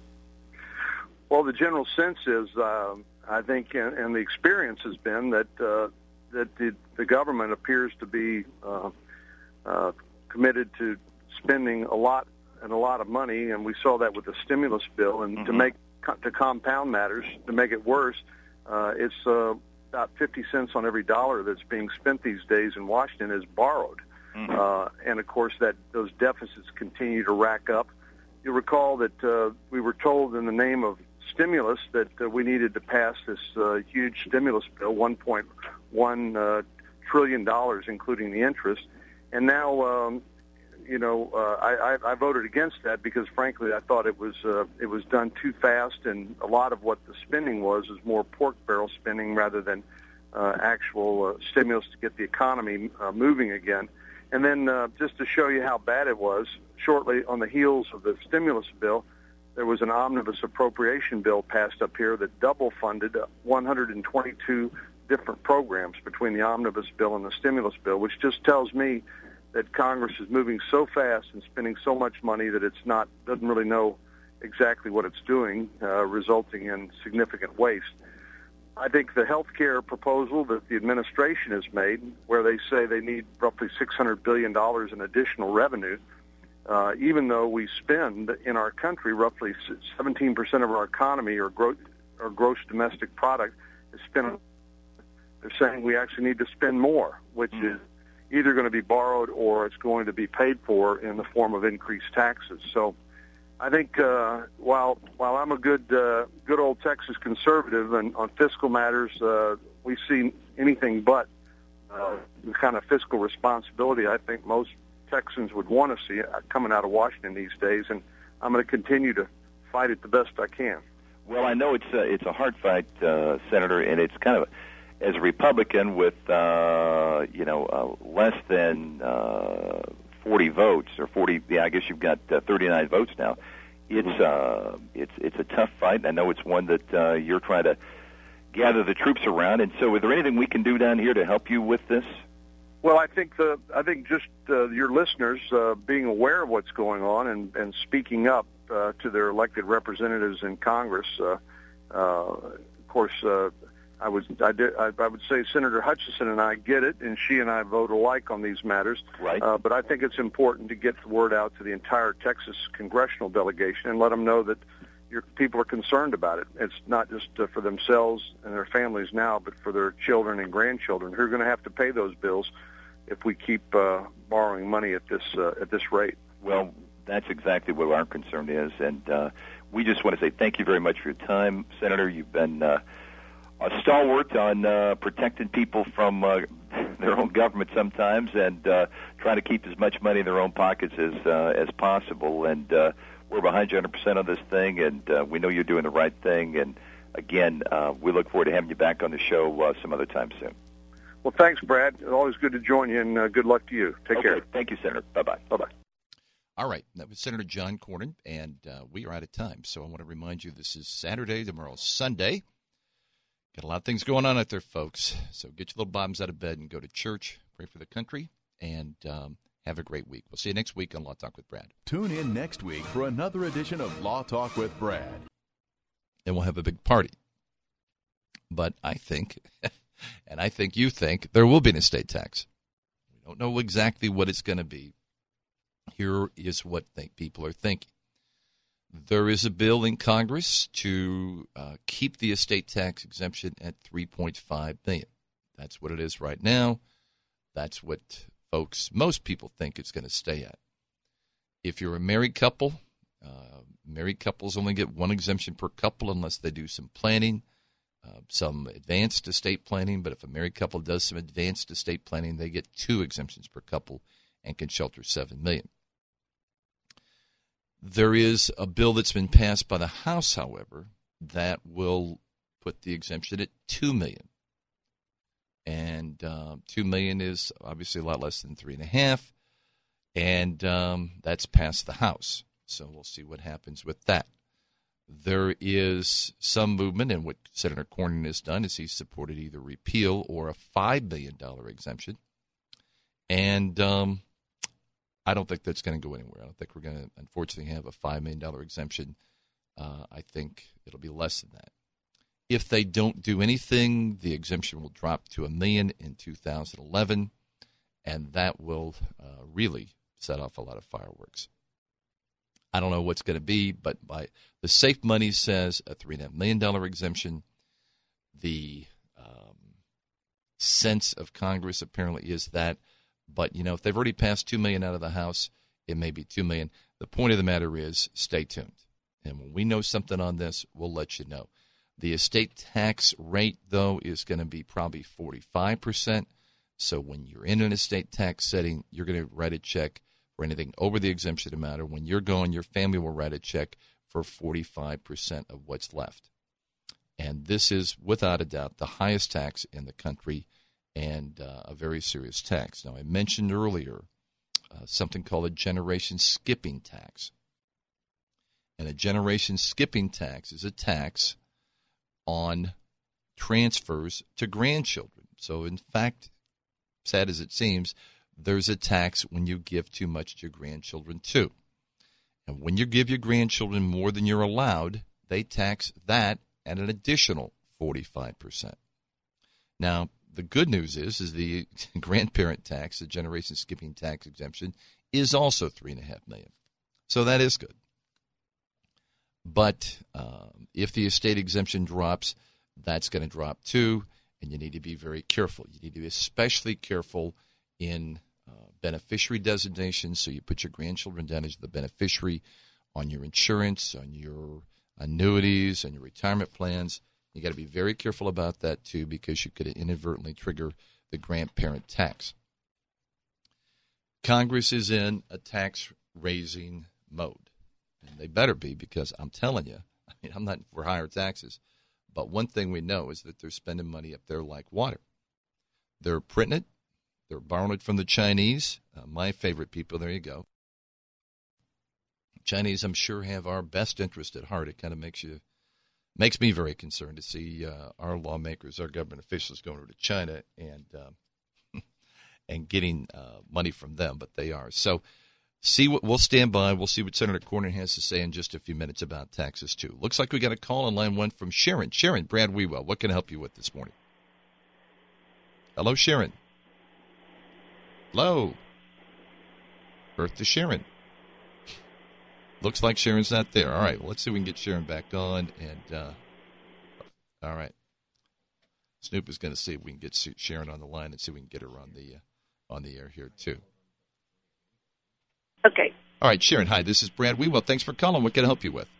Well, the general sense is, uh, I think, and, and the experience has been that uh, that the, the government appears to be uh, uh, committed to spending a lot and a lot of money, and we saw that with the stimulus bill. And mm-hmm. to make to compound matters, to make it worse, uh, it's uh, about fifty cents on every dollar that's being spent these days in Washington is borrowed, mm-hmm. uh, and of course that those deficits continue to rack up. You'll recall that uh, we were told in the name of stimulus that uh, we needed to pass this uh, huge stimulus bill, one point one uh, trillion dollars, including the interest, and now. Um, You know, uh, I, I voted against that because, frankly, I thought it was uh, it was done too fast, and a lot of what the spending was is more pork barrel spending rather than uh, actual uh, stimulus to get the economy uh, moving again. And then, uh, just to show you how bad it was, shortly on the heels of the stimulus bill, there was an omnibus appropriation bill passed up here that double funded one hundred twenty-two different programs between the omnibus bill and the stimulus bill, which just tells me that Congress is moving so fast and spending so much money that it's not doesn't really know exactly what it's doing, uh, resulting in significant waste. I think the health care proposal that the administration has made, where they say they need roughly six hundred billion dollars in additional revenue, uh, even though we spend in our country roughly seventeen percent of our economy or gross, or gross domestic product is spent on, they're saying we actually need to spend more, which mm. is either going to be borrowed or it's going to be paid for in the form of increased taxes. So I think uh, while while I'm a good uh, good old Texas conservative and on fiscal matters, uh, we see anything but uh, the kind of fiscal responsibility I think most Texans would want to see coming out of Washington these days, and I'm going to continue to fight it the best I can. Well, I know it's a, it's a hard fight, uh, Senator, and it's kind of, as a Republican with, uh, you know, uh, less than uh, forty votes, or forty, yeah, I guess you've got uh, thirty-nine votes now. It's uh, it's it's a tough fight. I know it's one that uh, you're trying to gather the troops around. And so, is there anything we can do down here to help you with this? Well, I think the I think just uh, your listeners uh, being aware of what's going on and, and speaking up uh, to their elected representatives in Congress. Uh, uh, of course, uh, I was I did I, I would say Senator Hutchinson and I get it, and she and I vote alike on these matters. Right. Uh, but I think it's important to get the word out to the entire Texas congressional delegation and let them know that your people are concerned about it. It's not just uh, for themselves and their families now, but for their children and grandchildren who are going to have to pay those bills if we keep uh, borrowing money at this uh, at this rate. Well, that's exactly what our concern is, and uh, we just want to say thank you very much for your time, Senator. You've been uh, a stalwart on uh, protecting people from uh, their own government sometimes, and uh, trying to keep as much money in their own pockets as uh, as possible. And uh, we're behind you one hundred percent on this thing, and uh, we know you're doing the right thing. And again, uh, we look forward to having you back on the show uh, some other time soon. Well, thanks, Brad. It's always good to join you, and uh, good luck to you. Take okay. care. Thank you, Senator. Bye-bye. Bye-bye. All right. That was Senator John Cornyn, and uh, we are out of time. So I want to remind you this is Saturday, tomorrow's Sunday. Got a lot of things going on out there, folks. So get your little bottoms out of bed and go to church, pray for the country, and um, have a great week. We'll see you next week on Law Talk with Brad. Tune in next week for another edition of Law Talk with Brad. And we'll have a big party. But I think... And I think you think there will be an estate tax. We don't know exactly what it's going to be. Here is what think people are thinking. There is a bill in Congress to uh, keep the estate tax exemption at three point five million dollars. That's what it is right now. That's what folks, most people think it's going to stay at. If you're a married couple, uh, married couples only get one exemption per couple unless they do some planning. Uh, some advanced estate planning, but if a married couple does some advanced estate planning, they get two exemptions per couple and can shelter seven million dollars. There is a bill that's been passed by the House, however, that will put the exemption at two million dollars. And uh, two million dollars is obviously a lot less than three and a half, and um, that's passed the House. So we'll see what happens with that. There is some movement, and what Senator Cornyn has done is he's supported either repeal or a five million dollars exemption. And um, I don't think that's going to go anywhere. I don't think we're going to, unfortunately, have a five million dollars exemption. Uh, I think it'll be less than that. If they don't do anything, the exemption will drop to a million in two thousand eleven, and that will uh, really set off a lot of fireworks. I don't know what's going to be, but by the safe money says a three point five million dollars exemption. The um, sense of Congress apparently is that. But, you know, if they've already passed two million dollars out of the House, it may be two million dollars. The point of the matter is stay tuned. And when we know something on this, we'll let you know. The estate tax rate, though, is going to be probably forty-five percent. So when you're in an estate tax setting, you're going to write a check for anything over the exemption amount, or when you're going, your family will write a check for forty-five percent of what's left. And this is, without a doubt, the highest tax in the country, and uh, a very serious tax. Now, I mentioned earlier uh, something called a generation skipping tax. And a generation skipping tax is a tax on transfers to grandchildren. So, in fact, sad as it seems, there's a tax when you give too much to your grandchildren, too. And when you give your grandchildren more than you're allowed, they tax that at an additional forty-five percent. Now, the good news is, is the grandparent tax, the generation skipping tax exemption, is also three point five million dollars. So that is good. But um, if the estate exemption drops, that's going to drop too, and you need to be very careful. You need to be especially careful in uh, beneficiary designation, so you put your grandchildren down as the beneficiary on your insurance, on your annuities, on your retirement plans. You got to be very careful about that, too, because you could inadvertently trigger the grandparent tax. Congress is in a tax-raising mode, and they better be, because I'm telling you, I mean, I'm not for higher taxes, but one thing we know is that they're spending money up there like water. They're printing it. They're borrowing it from the Chinese. Uh, my favorite people, there you go. Chinese, I'm sure, have our best interest at heart. It kind of makes you, makes me very concerned to see uh, our lawmakers, our government officials going over to China and uh, and getting uh, money from them, but they are. So see what we'll stand by. We'll see what Senator Cornyn has to say in just a few minutes about taxes, too. Looks like we got a call on line one from Sharon. Sharon, Brad Wewell, what can I help you with this morning? Hello, Sharon. Hello. Earth to Sharon. Looks like Sharon's not there. All right, well, let's see if we can get Sharon back on. And uh, all right, Snoop is going to see if we can get Sharon on the line and see if we can get her on the uh, on the air here too. Okay. All right, Sharon. Hi, this is Brad Wewell. Thanks for calling. What can I help you with?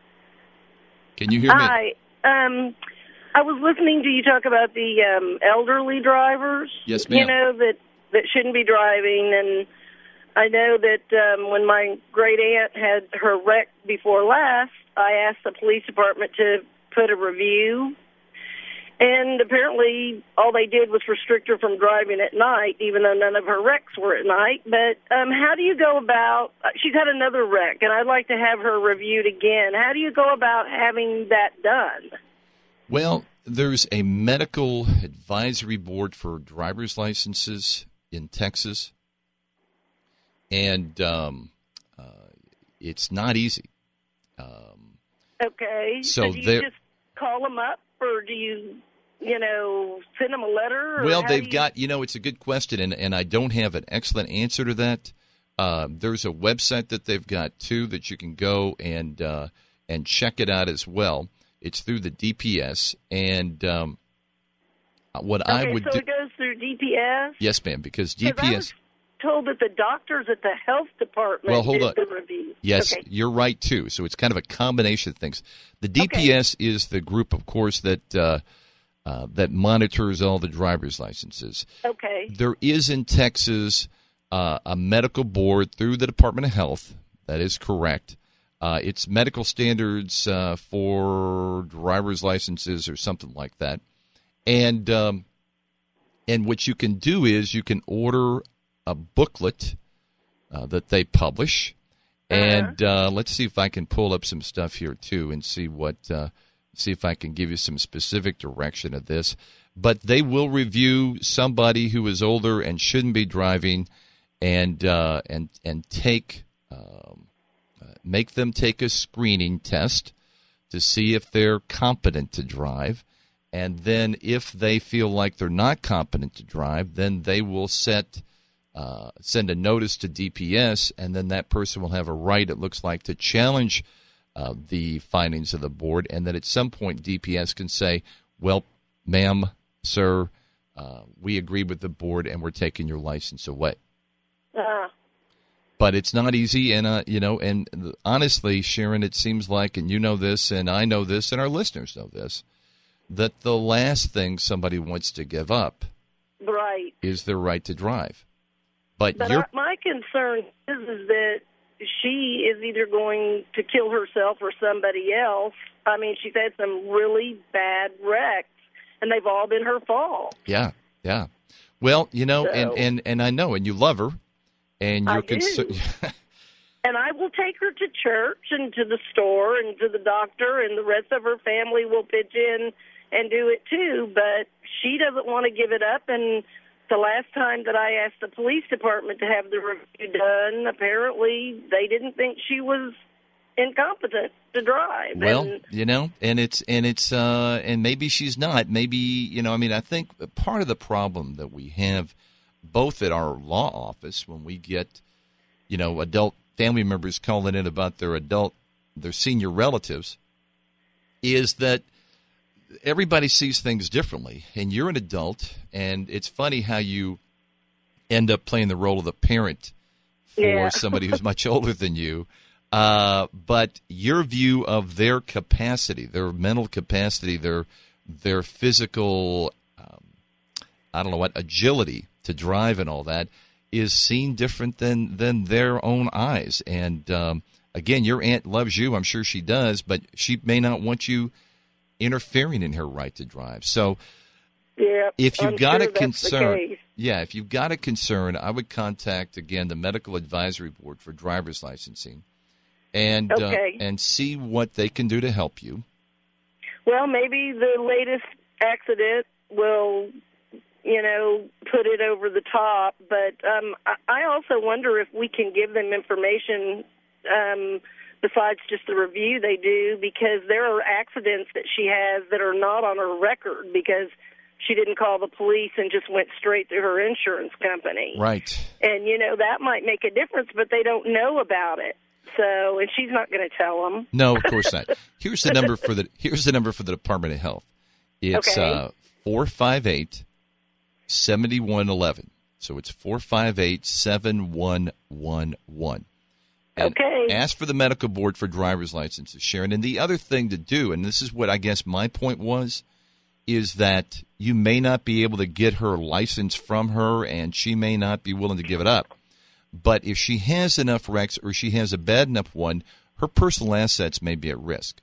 Can you hear me? Hi. Um, I was listening to you talk about the um, elderly drivers. Yes, ma'am. You know that that shouldn't be driving and. I know that um, when my great aunt had her wreck before last, I asked the police department to put a review, and apparently all they did was restrict her from driving at night, even though none of her wrecks were at night. But um, how do you go about, uh, she's had another wreck, and I'd like to have her reviewed again. How do you go about having that done? Well, there's a medical advisory board for driver's licenses in Texas. And um, uh, it's not easy. Um, okay. So, so do you just call them up, or do you, you know, send them a letter? Or well, they've you... got, you know, it's a good question, and, and I don't have an excellent answer to that. Uh, there's a website that they've got, too, that you can go and uh, and check it out as well. It's through the D P S. And um, what okay, I would so do. it goes through D P S? Yes, ma'am, because D P S. Told that the doctors at the health department well, hold did on. the review. Yes, okay. You're right, too. So it's kind of a combination of things. The D P S okay. is the group, of course, that uh, uh, that monitors all the driver's licenses. Okay. There is in Texas uh, a medical board through the Department of Health. That is correct. Uh, it's medical standards uh, for driver's licenses or something like that. And um, and what you can do is you can order a booklet uh, that they publish, and uh, let's see if I can pull up some stuff here too, and see what uh, see if I can give you some specific direction of this. But they will review somebody who is older and shouldn't be driving, and uh, and and take um, uh, make them take a screening test to see if they're competent to drive, and then if they feel like they're not competent to drive, then they will set. Uh, send a notice to D P S, and then that person will have a right, it looks like, to challenge uh, the findings of the board, and then at some point D P S can say, well, ma'am, sir, uh, we agree with the board, and we're taking your license away. Uh-huh. But it's not easy, and, uh, you know, and honestly, Sharon, it seems like, and you know this, and I know this, and our listeners know this, that the last thing somebody wants to give up right. is their right to drive. But, but I, my concern is, is that she is either going to kill herself or somebody else. I mean, she's had some really bad wrecks, and they've all been her fault. Yeah, yeah. Well, you know, so, and, and, and I know, and you love her, and you're concerned. And I will take her to church and to the store and to the doctor, and the rest of her family will pitch in and do it too. But she doesn't want to give it up, and the last time that I asked the police department to have the review done, apparently they didn't think she was incompetent to drive. Well, and, you know, and it's and it's uh, and maybe she's not. Maybe, you know, I mean, I think part of the problem that we have both at our law office when we get, you know, adult family members calling in about their adult, their senior relatives, is that everybody sees things differently, and you're an adult, and it's funny how you end up playing the role of the parent for yeah. somebody who's much older than you. Uh, but your view of their capacity, their mental capacity, their their physical, um, I don't know what, agility to drive and all that is seen different than, than their own eyes. And, um, again, your aunt loves you. I'm sure she does, but she may not want you interfering in her right to drive. So yeah, if you've I'm got sure a concern, that's the case. yeah, if you've got a concern, I would contact, again, the Medical Advisory Board for driver's licensing and okay. uh, and see what they can do to help you. Well, maybe the latest accident will, you know, put it over the top. But um, I also wonder if we can give them information um, besides just the review they do, because there are accidents that she has that are not on her record because she didn't call the police and just went straight to her insurance company. Right. And, you know, that might make a difference, but they don't know about it. So, and she's not going to tell them. No, of course not. Here's the number for the here's the number for the Department of Health. It's okay. uh, four five eight, seven one one one. So it's four five eight, seven one one one. And okay. ask for the medical board for driver's licenses, Sharon. And the other thing to do, and this is what I guess my point was, is that you may not be able to get her license from her, and she may not be willing to give it up. But if she has enough wrecks or she has a bad enough one, her personal assets may be at risk.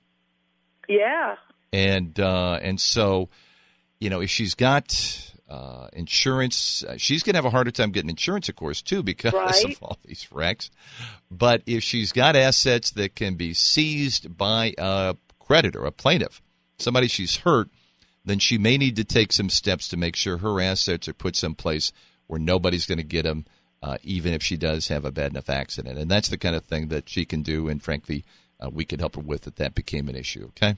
Yeah. And uh, and so, you know, if she's got uh, insurance, uh, she's going to have a harder time getting insurance, of course, too, because right. of all these wrecks. But if she's got assets that can be seized by a creditor, a plaintiff, somebody she's hurt, then she may need to take some steps to make sure her assets are put someplace where nobody's going to get them. Uh, even if she does have a bad enough accident. And that's the kind of thing that she can do, and frankly, uh, we could help her with if that became an issue, okay?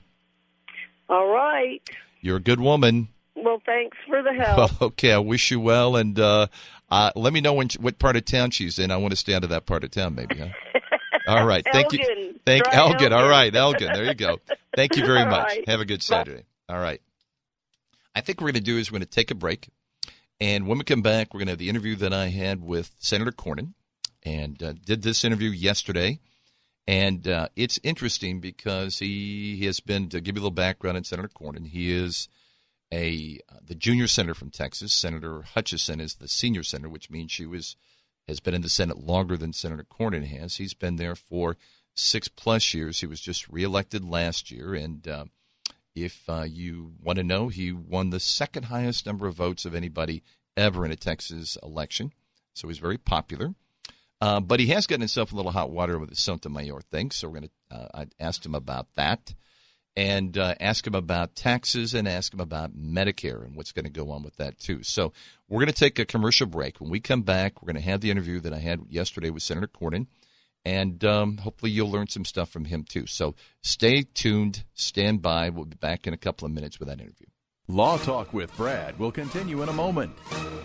All right. You're a good woman. Well, thanks for the help. Well, okay, I wish you well, and uh, uh, let me know when, what part of town she's in. I want to stay out of that part of town, maybe, huh? All right. Thank Elgin. you. Thank Try Elgin. Elgin. All right, Elgin. There you go. Thank you very All much. right. Have a good Saturday. All right. I think what we're going to do is we're going to take a break. And when we come back, we're going to have the interview that I had with Senator Cornyn, and uh, did this interview yesterday. And uh, it's interesting because he, he has been, to give you a little background on Senator Cornyn, he is a uh, the junior senator from Texas. Senator Hutchison is the senior senator, which means she was has been in the Senate longer than Senator Cornyn has. He's been there for six plus years. He was just reelected last year, and uh, if uh, you want to know, he won the second highest number of votes of anybody ever in a Texas election. So he's very popular. Uh, but he has gotten himself a little hot water with the Sotomayor thing. So we're going to uh, I asked him about that, and uh, ask him about taxes, and ask him about Medicare and what's going to go on with that too. So we're going to take a commercial break. When we come back, we're going to have the interview that I had yesterday with Senator Cornyn. And um, hopefully you'll learn some stuff from him, too. So stay tuned. Stand by. We'll be back in a couple of minutes with that interview. Law Talk with Brad will continue in a moment.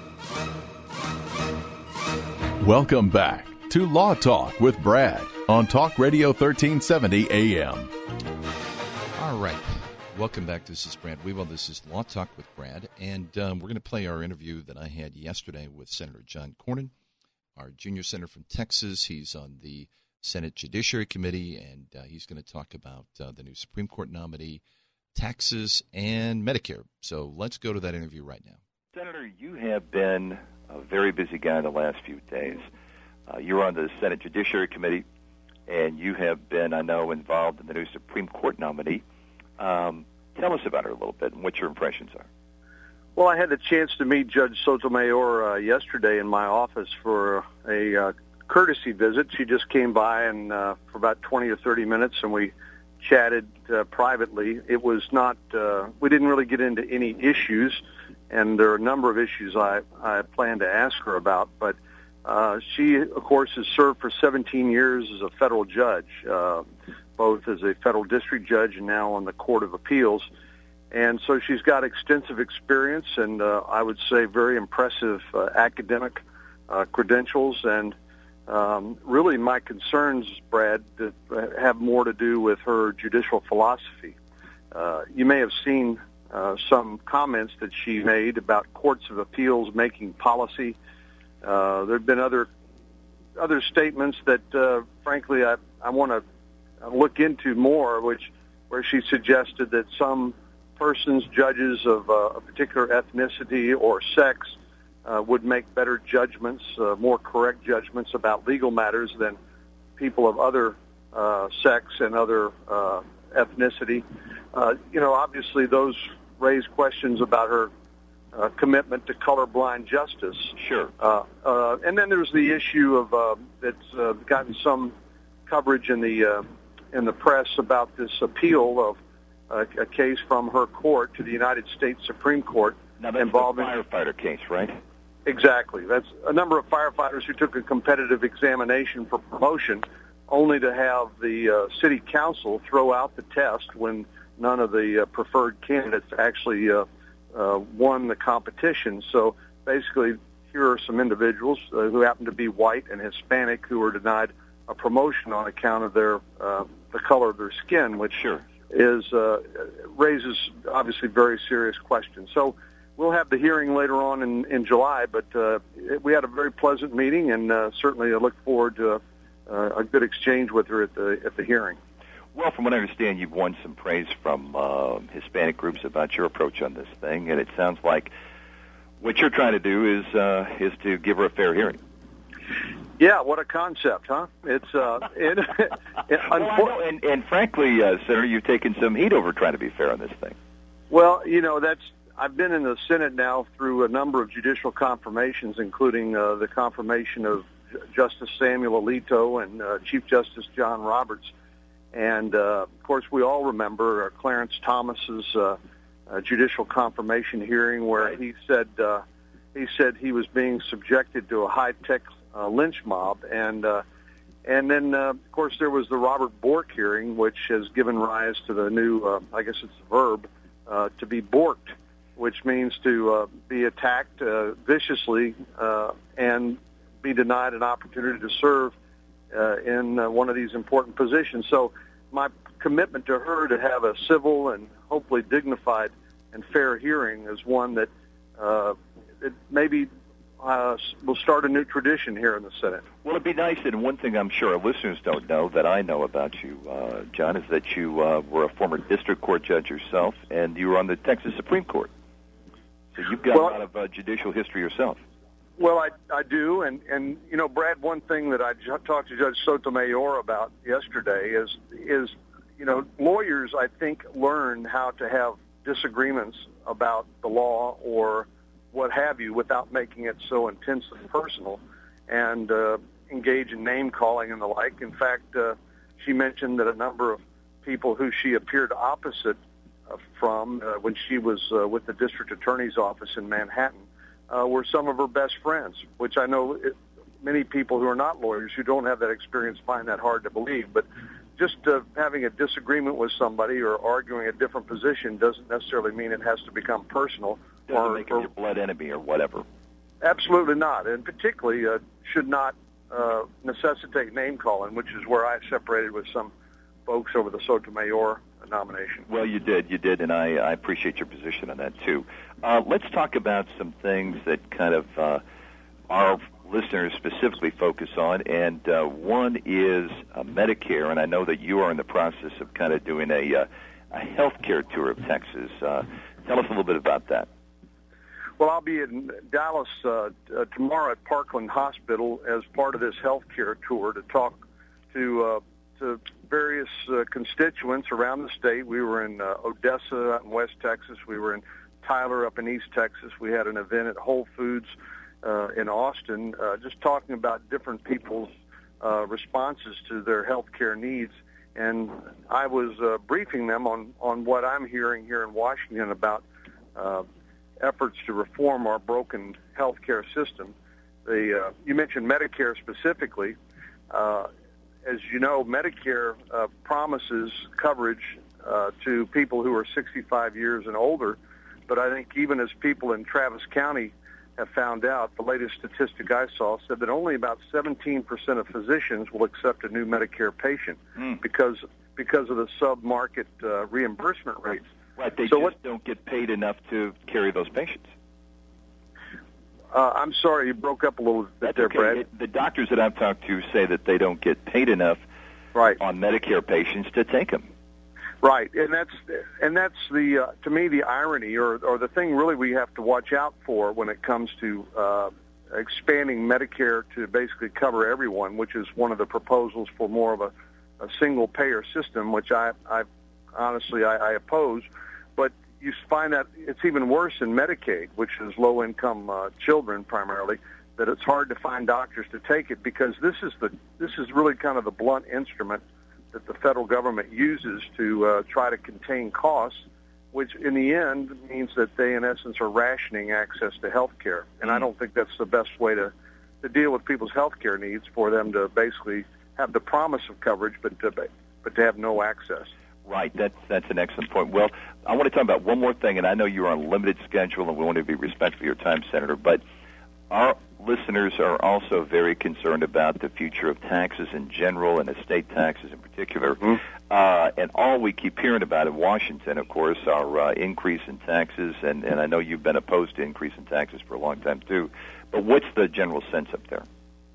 Welcome back to Law Talk with Brad on Talk Radio thirteen seventy A M. All right. Welcome back. This is Brad Weevil. This is Law Talk with Brad. And um, we're going to play our interview that I had yesterday with Senator John Cornyn, our junior senator from Texas. He's on the Senate Judiciary Committee, and uh, he's going to talk about uh, the new Supreme Court nominee, taxes, and Medicare. So let's go to that interview right now. Senator, you have been a very busy guy the last few days. Uh, you're on the Senate Judiciary Committee, and you have been, I know, involved in the new Supreme Court nominee. Um, tell us about her a little bit and what your impressions are. Well, I had the chance to meet Judge Sotomayor uh, yesterday in my office for a uh, courtesy visit. She just came by and uh, for about twenty or thirty minutes, and we chatted uh, privately. It was not, uh, we didn't really get into any issues, and there are a number of issues I, I plan to ask her about. But uh, she, of course, has served for seventeen years as a federal judge, uh, both as a federal district judge and now on the Court of Appeals. And so she's got extensive experience and uh, I would say very impressive uh, academic uh, credentials. And um, really my concerns, Brad, that have more to do with her judicial philosophy. Uh, you may have seen uh, some comments that she made about courts of appeals making policy. Uh, there have been other other statements that, uh, frankly, I, I want to look into more, which where she suggested that some persons, judges of uh, a particular ethnicity or sex, uh, would make better judgments, uh, more correct judgments about legal matters than people of other uh, sex and other uh, ethnicity. Uh, you know, obviously those raise questions about her uh, commitment to colorblind justice. Sure. Uh, uh, and then there's the issue of uh, that's uh, gotten some coverage in the uh, in the press about this appeal of uh, a case from her court to the United States Supreme Court. Now that's involving the firefighter case, right? Exactly. That's a number of firefighters who took a competitive examination for promotion, only to have the uh, city council throw out the test when none of the uh, preferred candidates actually uh, uh, won the competition. So basically, here are some individuals uh, who happen to be white and Hispanic who were denied a promotion on account of their uh, the color of their skin, which sure. is uh, raises obviously very serious questions. So we'll have the hearing later on in, in July, but uh, it, we had a very pleasant meeting, and uh, certainly I look forward to uh, a good exchange with her at the at the hearing. Well, from what I understand, you've won some praise from uh, Hispanic groups about your approach on this thing, and it sounds like what you're trying to do is uh, is to give her a fair hearing. Yeah, what a concept, huh? It's uh, it, it, well, I know, and, and frankly, uh, Senator, you've taken some heat over trying to be fair on this thing. Well, you know, that's I've been in the Senate now through a number of judicial confirmations, including uh, the confirmation of Justice Samuel Alito and uh, Chief Justice John Roberts. And, uh, of course, we all remember uh, Clarence Thomas's uh, uh, judicial confirmation hearing where right. he said uh, he said he was being subjected to a high-tech uh, lynch mob. And uh, and then, uh, of course, there was the Robert Bork hearing, which has given rise to the new, uh, I guess it's a verb, uh, to be borked, which means to uh, be attacked uh, viciously uh, and be denied an opportunity to serve uh, in uh, one of these important positions. So my commitment to her to have a civil and hopefully dignified and fair hearing is one that uh, it maybe uh, will start a new tradition here in the Senate. Well, it'd be nice, and one thing I'm sure our listeners don't know that I know about you, uh, John, is that you uh, were a former district court judge yourself, and you were on the Texas Supreme Court. So you've got well, a lot of uh, judicial history yourself. Well, I, I do, and, and, you know, Brad, one thing that I j- talked to Judge Sotomayor about yesterday is, is, you know, lawyers, I think, learn how to have disagreements about the law or what have you without making it so intensely personal and uh, engage in name-calling and the like. In fact, uh, she mentioned that a number of people who she appeared opposite uh, from uh, when she was uh, with the district attorney's office in Manhattan Uh, were some of her best friends, which I know it, many people who are not lawyers who don't have that experience find that hard to believe. But just uh, having a disagreement with somebody or arguing a different position doesn't necessarily mean it has to become personal. Doesn't or, make it your blood enemy or whatever. Absolutely not, and particularly uh, should not uh, necessitate name-calling, which is where I separated with some folks over the Sotomayor nomination. Well, you did, you did, and I, I appreciate your position on that, too. Uh, let's talk about some things that kind of uh, our listeners specifically focus on, and uh, one is uh, Medicare, and I know that you are in the process of kind of doing a, uh, a health care tour of Texas. Uh, tell us a little bit about that. Well, I'll be in Dallas uh, uh, tomorrow at Parkland Hospital as part of this health care tour to talk to uh, to various uh, constituents around the state. We were in uh, Odessa out in West Texas. We were in Tyler up in East Texas. We had an event at Whole Foods uh, in Austin, uh, just talking about different people's uh, responses to their health care needs. And I was uh, briefing them on, on what I'm hearing here in Washington about uh, efforts to reform our broken health care system. The, uh, you mentioned Medicare specifically. Uh, As you know, Medicare uh, promises coverage uh, to people who are sixty-five years and older, but I think even as people in Travis County have found out, the latest statistic I saw said that only about seventeen percent of physicians will accept a new Medicare patient mm. because because of the sub-market uh, reimbursement rates. Right, they so just what, don't get paid enough to carry those patients. Uh, I'm sorry, you broke up a little bit That's there, okay. Brad. It, the doctors that I've talked to say that they don't get paid enough right. on Medicare patients to take them. Right, and that's and that's the uh, to me the irony, or or the thing really we have to watch out for when it comes to uh, expanding Medicare to basically cover everyone, which is one of the proposals for more of a, a single payer system, which I, I honestly I, I oppose. But you find that it's even worse in Medicaid, which is low income uh, children primarily, that it's hard to find doctors to take it, because this is the this is really kind of the blunt instrument that the federal government uses to uh, try to contain costs, which in the end means that they, in essence, are rationing access to health care. And I don't think that's the best way to, to deal with people's health care needs, for them to basically have the promise of coverage, but to, but to have no access. Right, that's, that's an excellent point. Well, I want to talk about one more thing, and I know you're on a limited schedule, and we want to be respectful of your time, Senator, but our listeners are also very concerned about the future of taxes in general and estate taxes in particular. Mm-hmm. Uh, and all we keep hearing about in Washington, of course, are uh, increase in taxes, and, and I know you've been opposed to increase in taxes for a long time, too. But what's the general sense up there?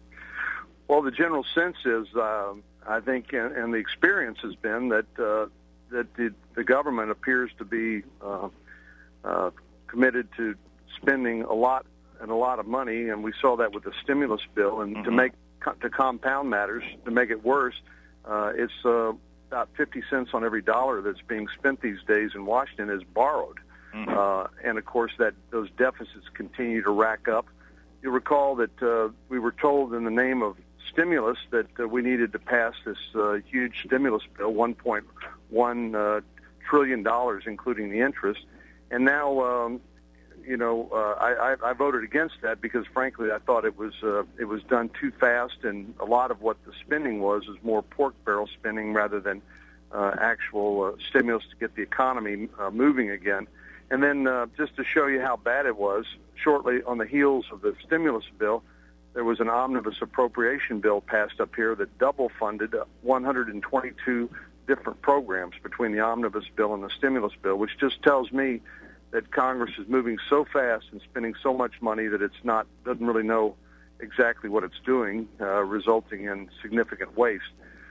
Well, the general sense is, uh, I think, and, and the experience has been that uh, that the, the government appears to be uh, uh, committed to spending a lot and a lot of money, and we saw that with the stimulus bill. And mm-hmm. to make to compound matters, to make it worse, uh, it's uh, about fifty cents on every dollar that's being spent these days in Washington is borrowed. Mm-hmm. Uh, and of course, that those deficits continue to rack up. You'll recall that uh, we were told in the name of stimulus that uh, we needed to pass this uh, huge stimulus bill, one point one uh, trillion dollars, including the interest. And now, um, you know, uh, I, I, I voted against that because, frankly, I thought it was uh, it was done too fast, and a lot of what the spending was is more pork barrel spending rather than uh, actual uh, stimulus to get the economy uh, moving again. And then uh, just to show you how bad it was, shortly on the heels of the stimulus bill, there was an omnibus appropriation bill passed up here that double funded one hundred twenty-two different programs between the omnibus bill and the stimulus bill, which just tells me that Congress is moving so fast and spending so much money that it's not doesn't really know exactly what it's doing, uh, resulting in significant waste.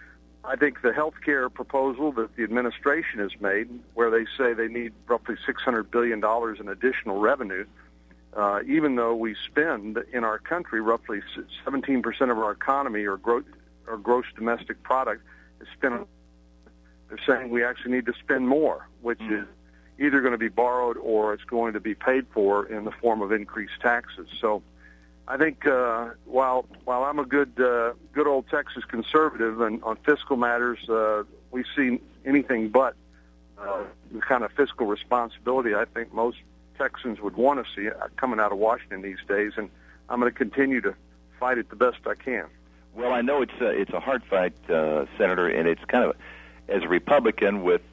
I think the health care proposal that the administration has made, where they say they need roughly six hundred billion dollars in additional revenue, uh, even though we spend in our country roughly seventeen percent of our economy or gross, or gross domestic product is spent on, they're saying we actually need to spend more, which mm. is either going to be borrowed or it's going to be paid for in the form of increased taxes. So I think uh, while while I'm a good uh, good old Texas conservative, and on fiscal matters, uh, we see anything but uh, the kind of fiscal responsibility I think most Texans would want to see coming out of Washington these days, and I'm going to continue to fight it the best I can. Well, I know it's a, it's a hard fight, uh, Senator, and it's kind of, as a Republican with,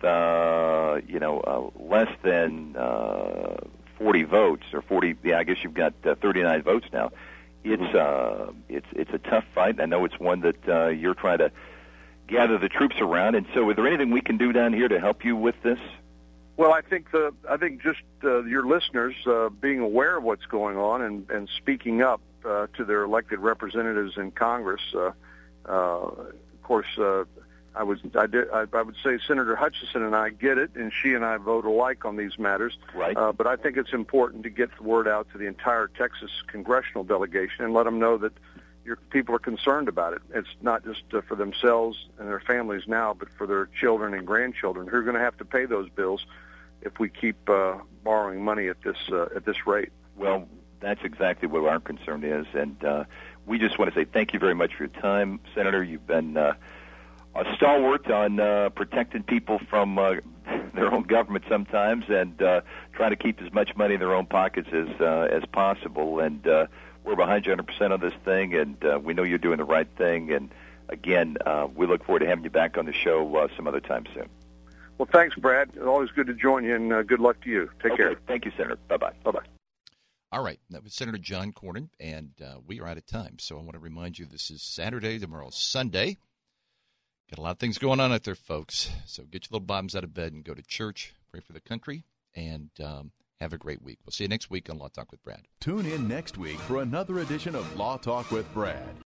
uh, you know, uh, less than uh, forty votes, or forty, yeah, I guess you've got uh, thirty-nine votes now. It's uh, it's it's a tough fight. I know it's one that uh, you're trying to gather the troops around. And so, is there anything we can do down here to help you with this? Well, I think the I think just uh, your listeners uh, being aware of what's going on and, and speaking up uh, to their elected representatives in Congress. Uh, uh, of course, uh, I was I did I, I would say Senator Hutchinson and I get it, and she and I vote alike on these matters. Right. Uh, but I think it's important to get the word out to the entire Texas congressional delegation and let them know that your people are concerned about it. It's not just uh, for themselves and their families now, but for their children and grandchildren who are going to have to pay those bills if we keep uh, borrowing money at this uh, at this rate. Well, that's exactly what our concern is, and uh, we just want to say thank you very much for your time, Senator. You've been uh, a stalwart on uh, protecting people from uh, their own government sometimes, and uh, trying to keep as much money in their own pockets as uh, as possible. And uh, we're behind you one hundred percent on this thing, and uh, we know you're doing the right thing. And again, uh, we look forward to having you back on the show uh, some other time soon. Well, thanks, Brad. It's always good to join you, and uh, good luck to you. Take okay. care. Thank you, Senator. Bye-bye. Bye-bye. All right. That was Senator John Cornyn, and uh, we are out of time. So I want to remind you this is Saturday, tomorrow's Sunday. Got a lot of things going on out there, folks. So get your little bottoms out of bed and go to church, pray for the country, and um, have a great week. We'll see you next week on Law Talk with Brad. Tune in next week for another edition of Law Talk with Brad.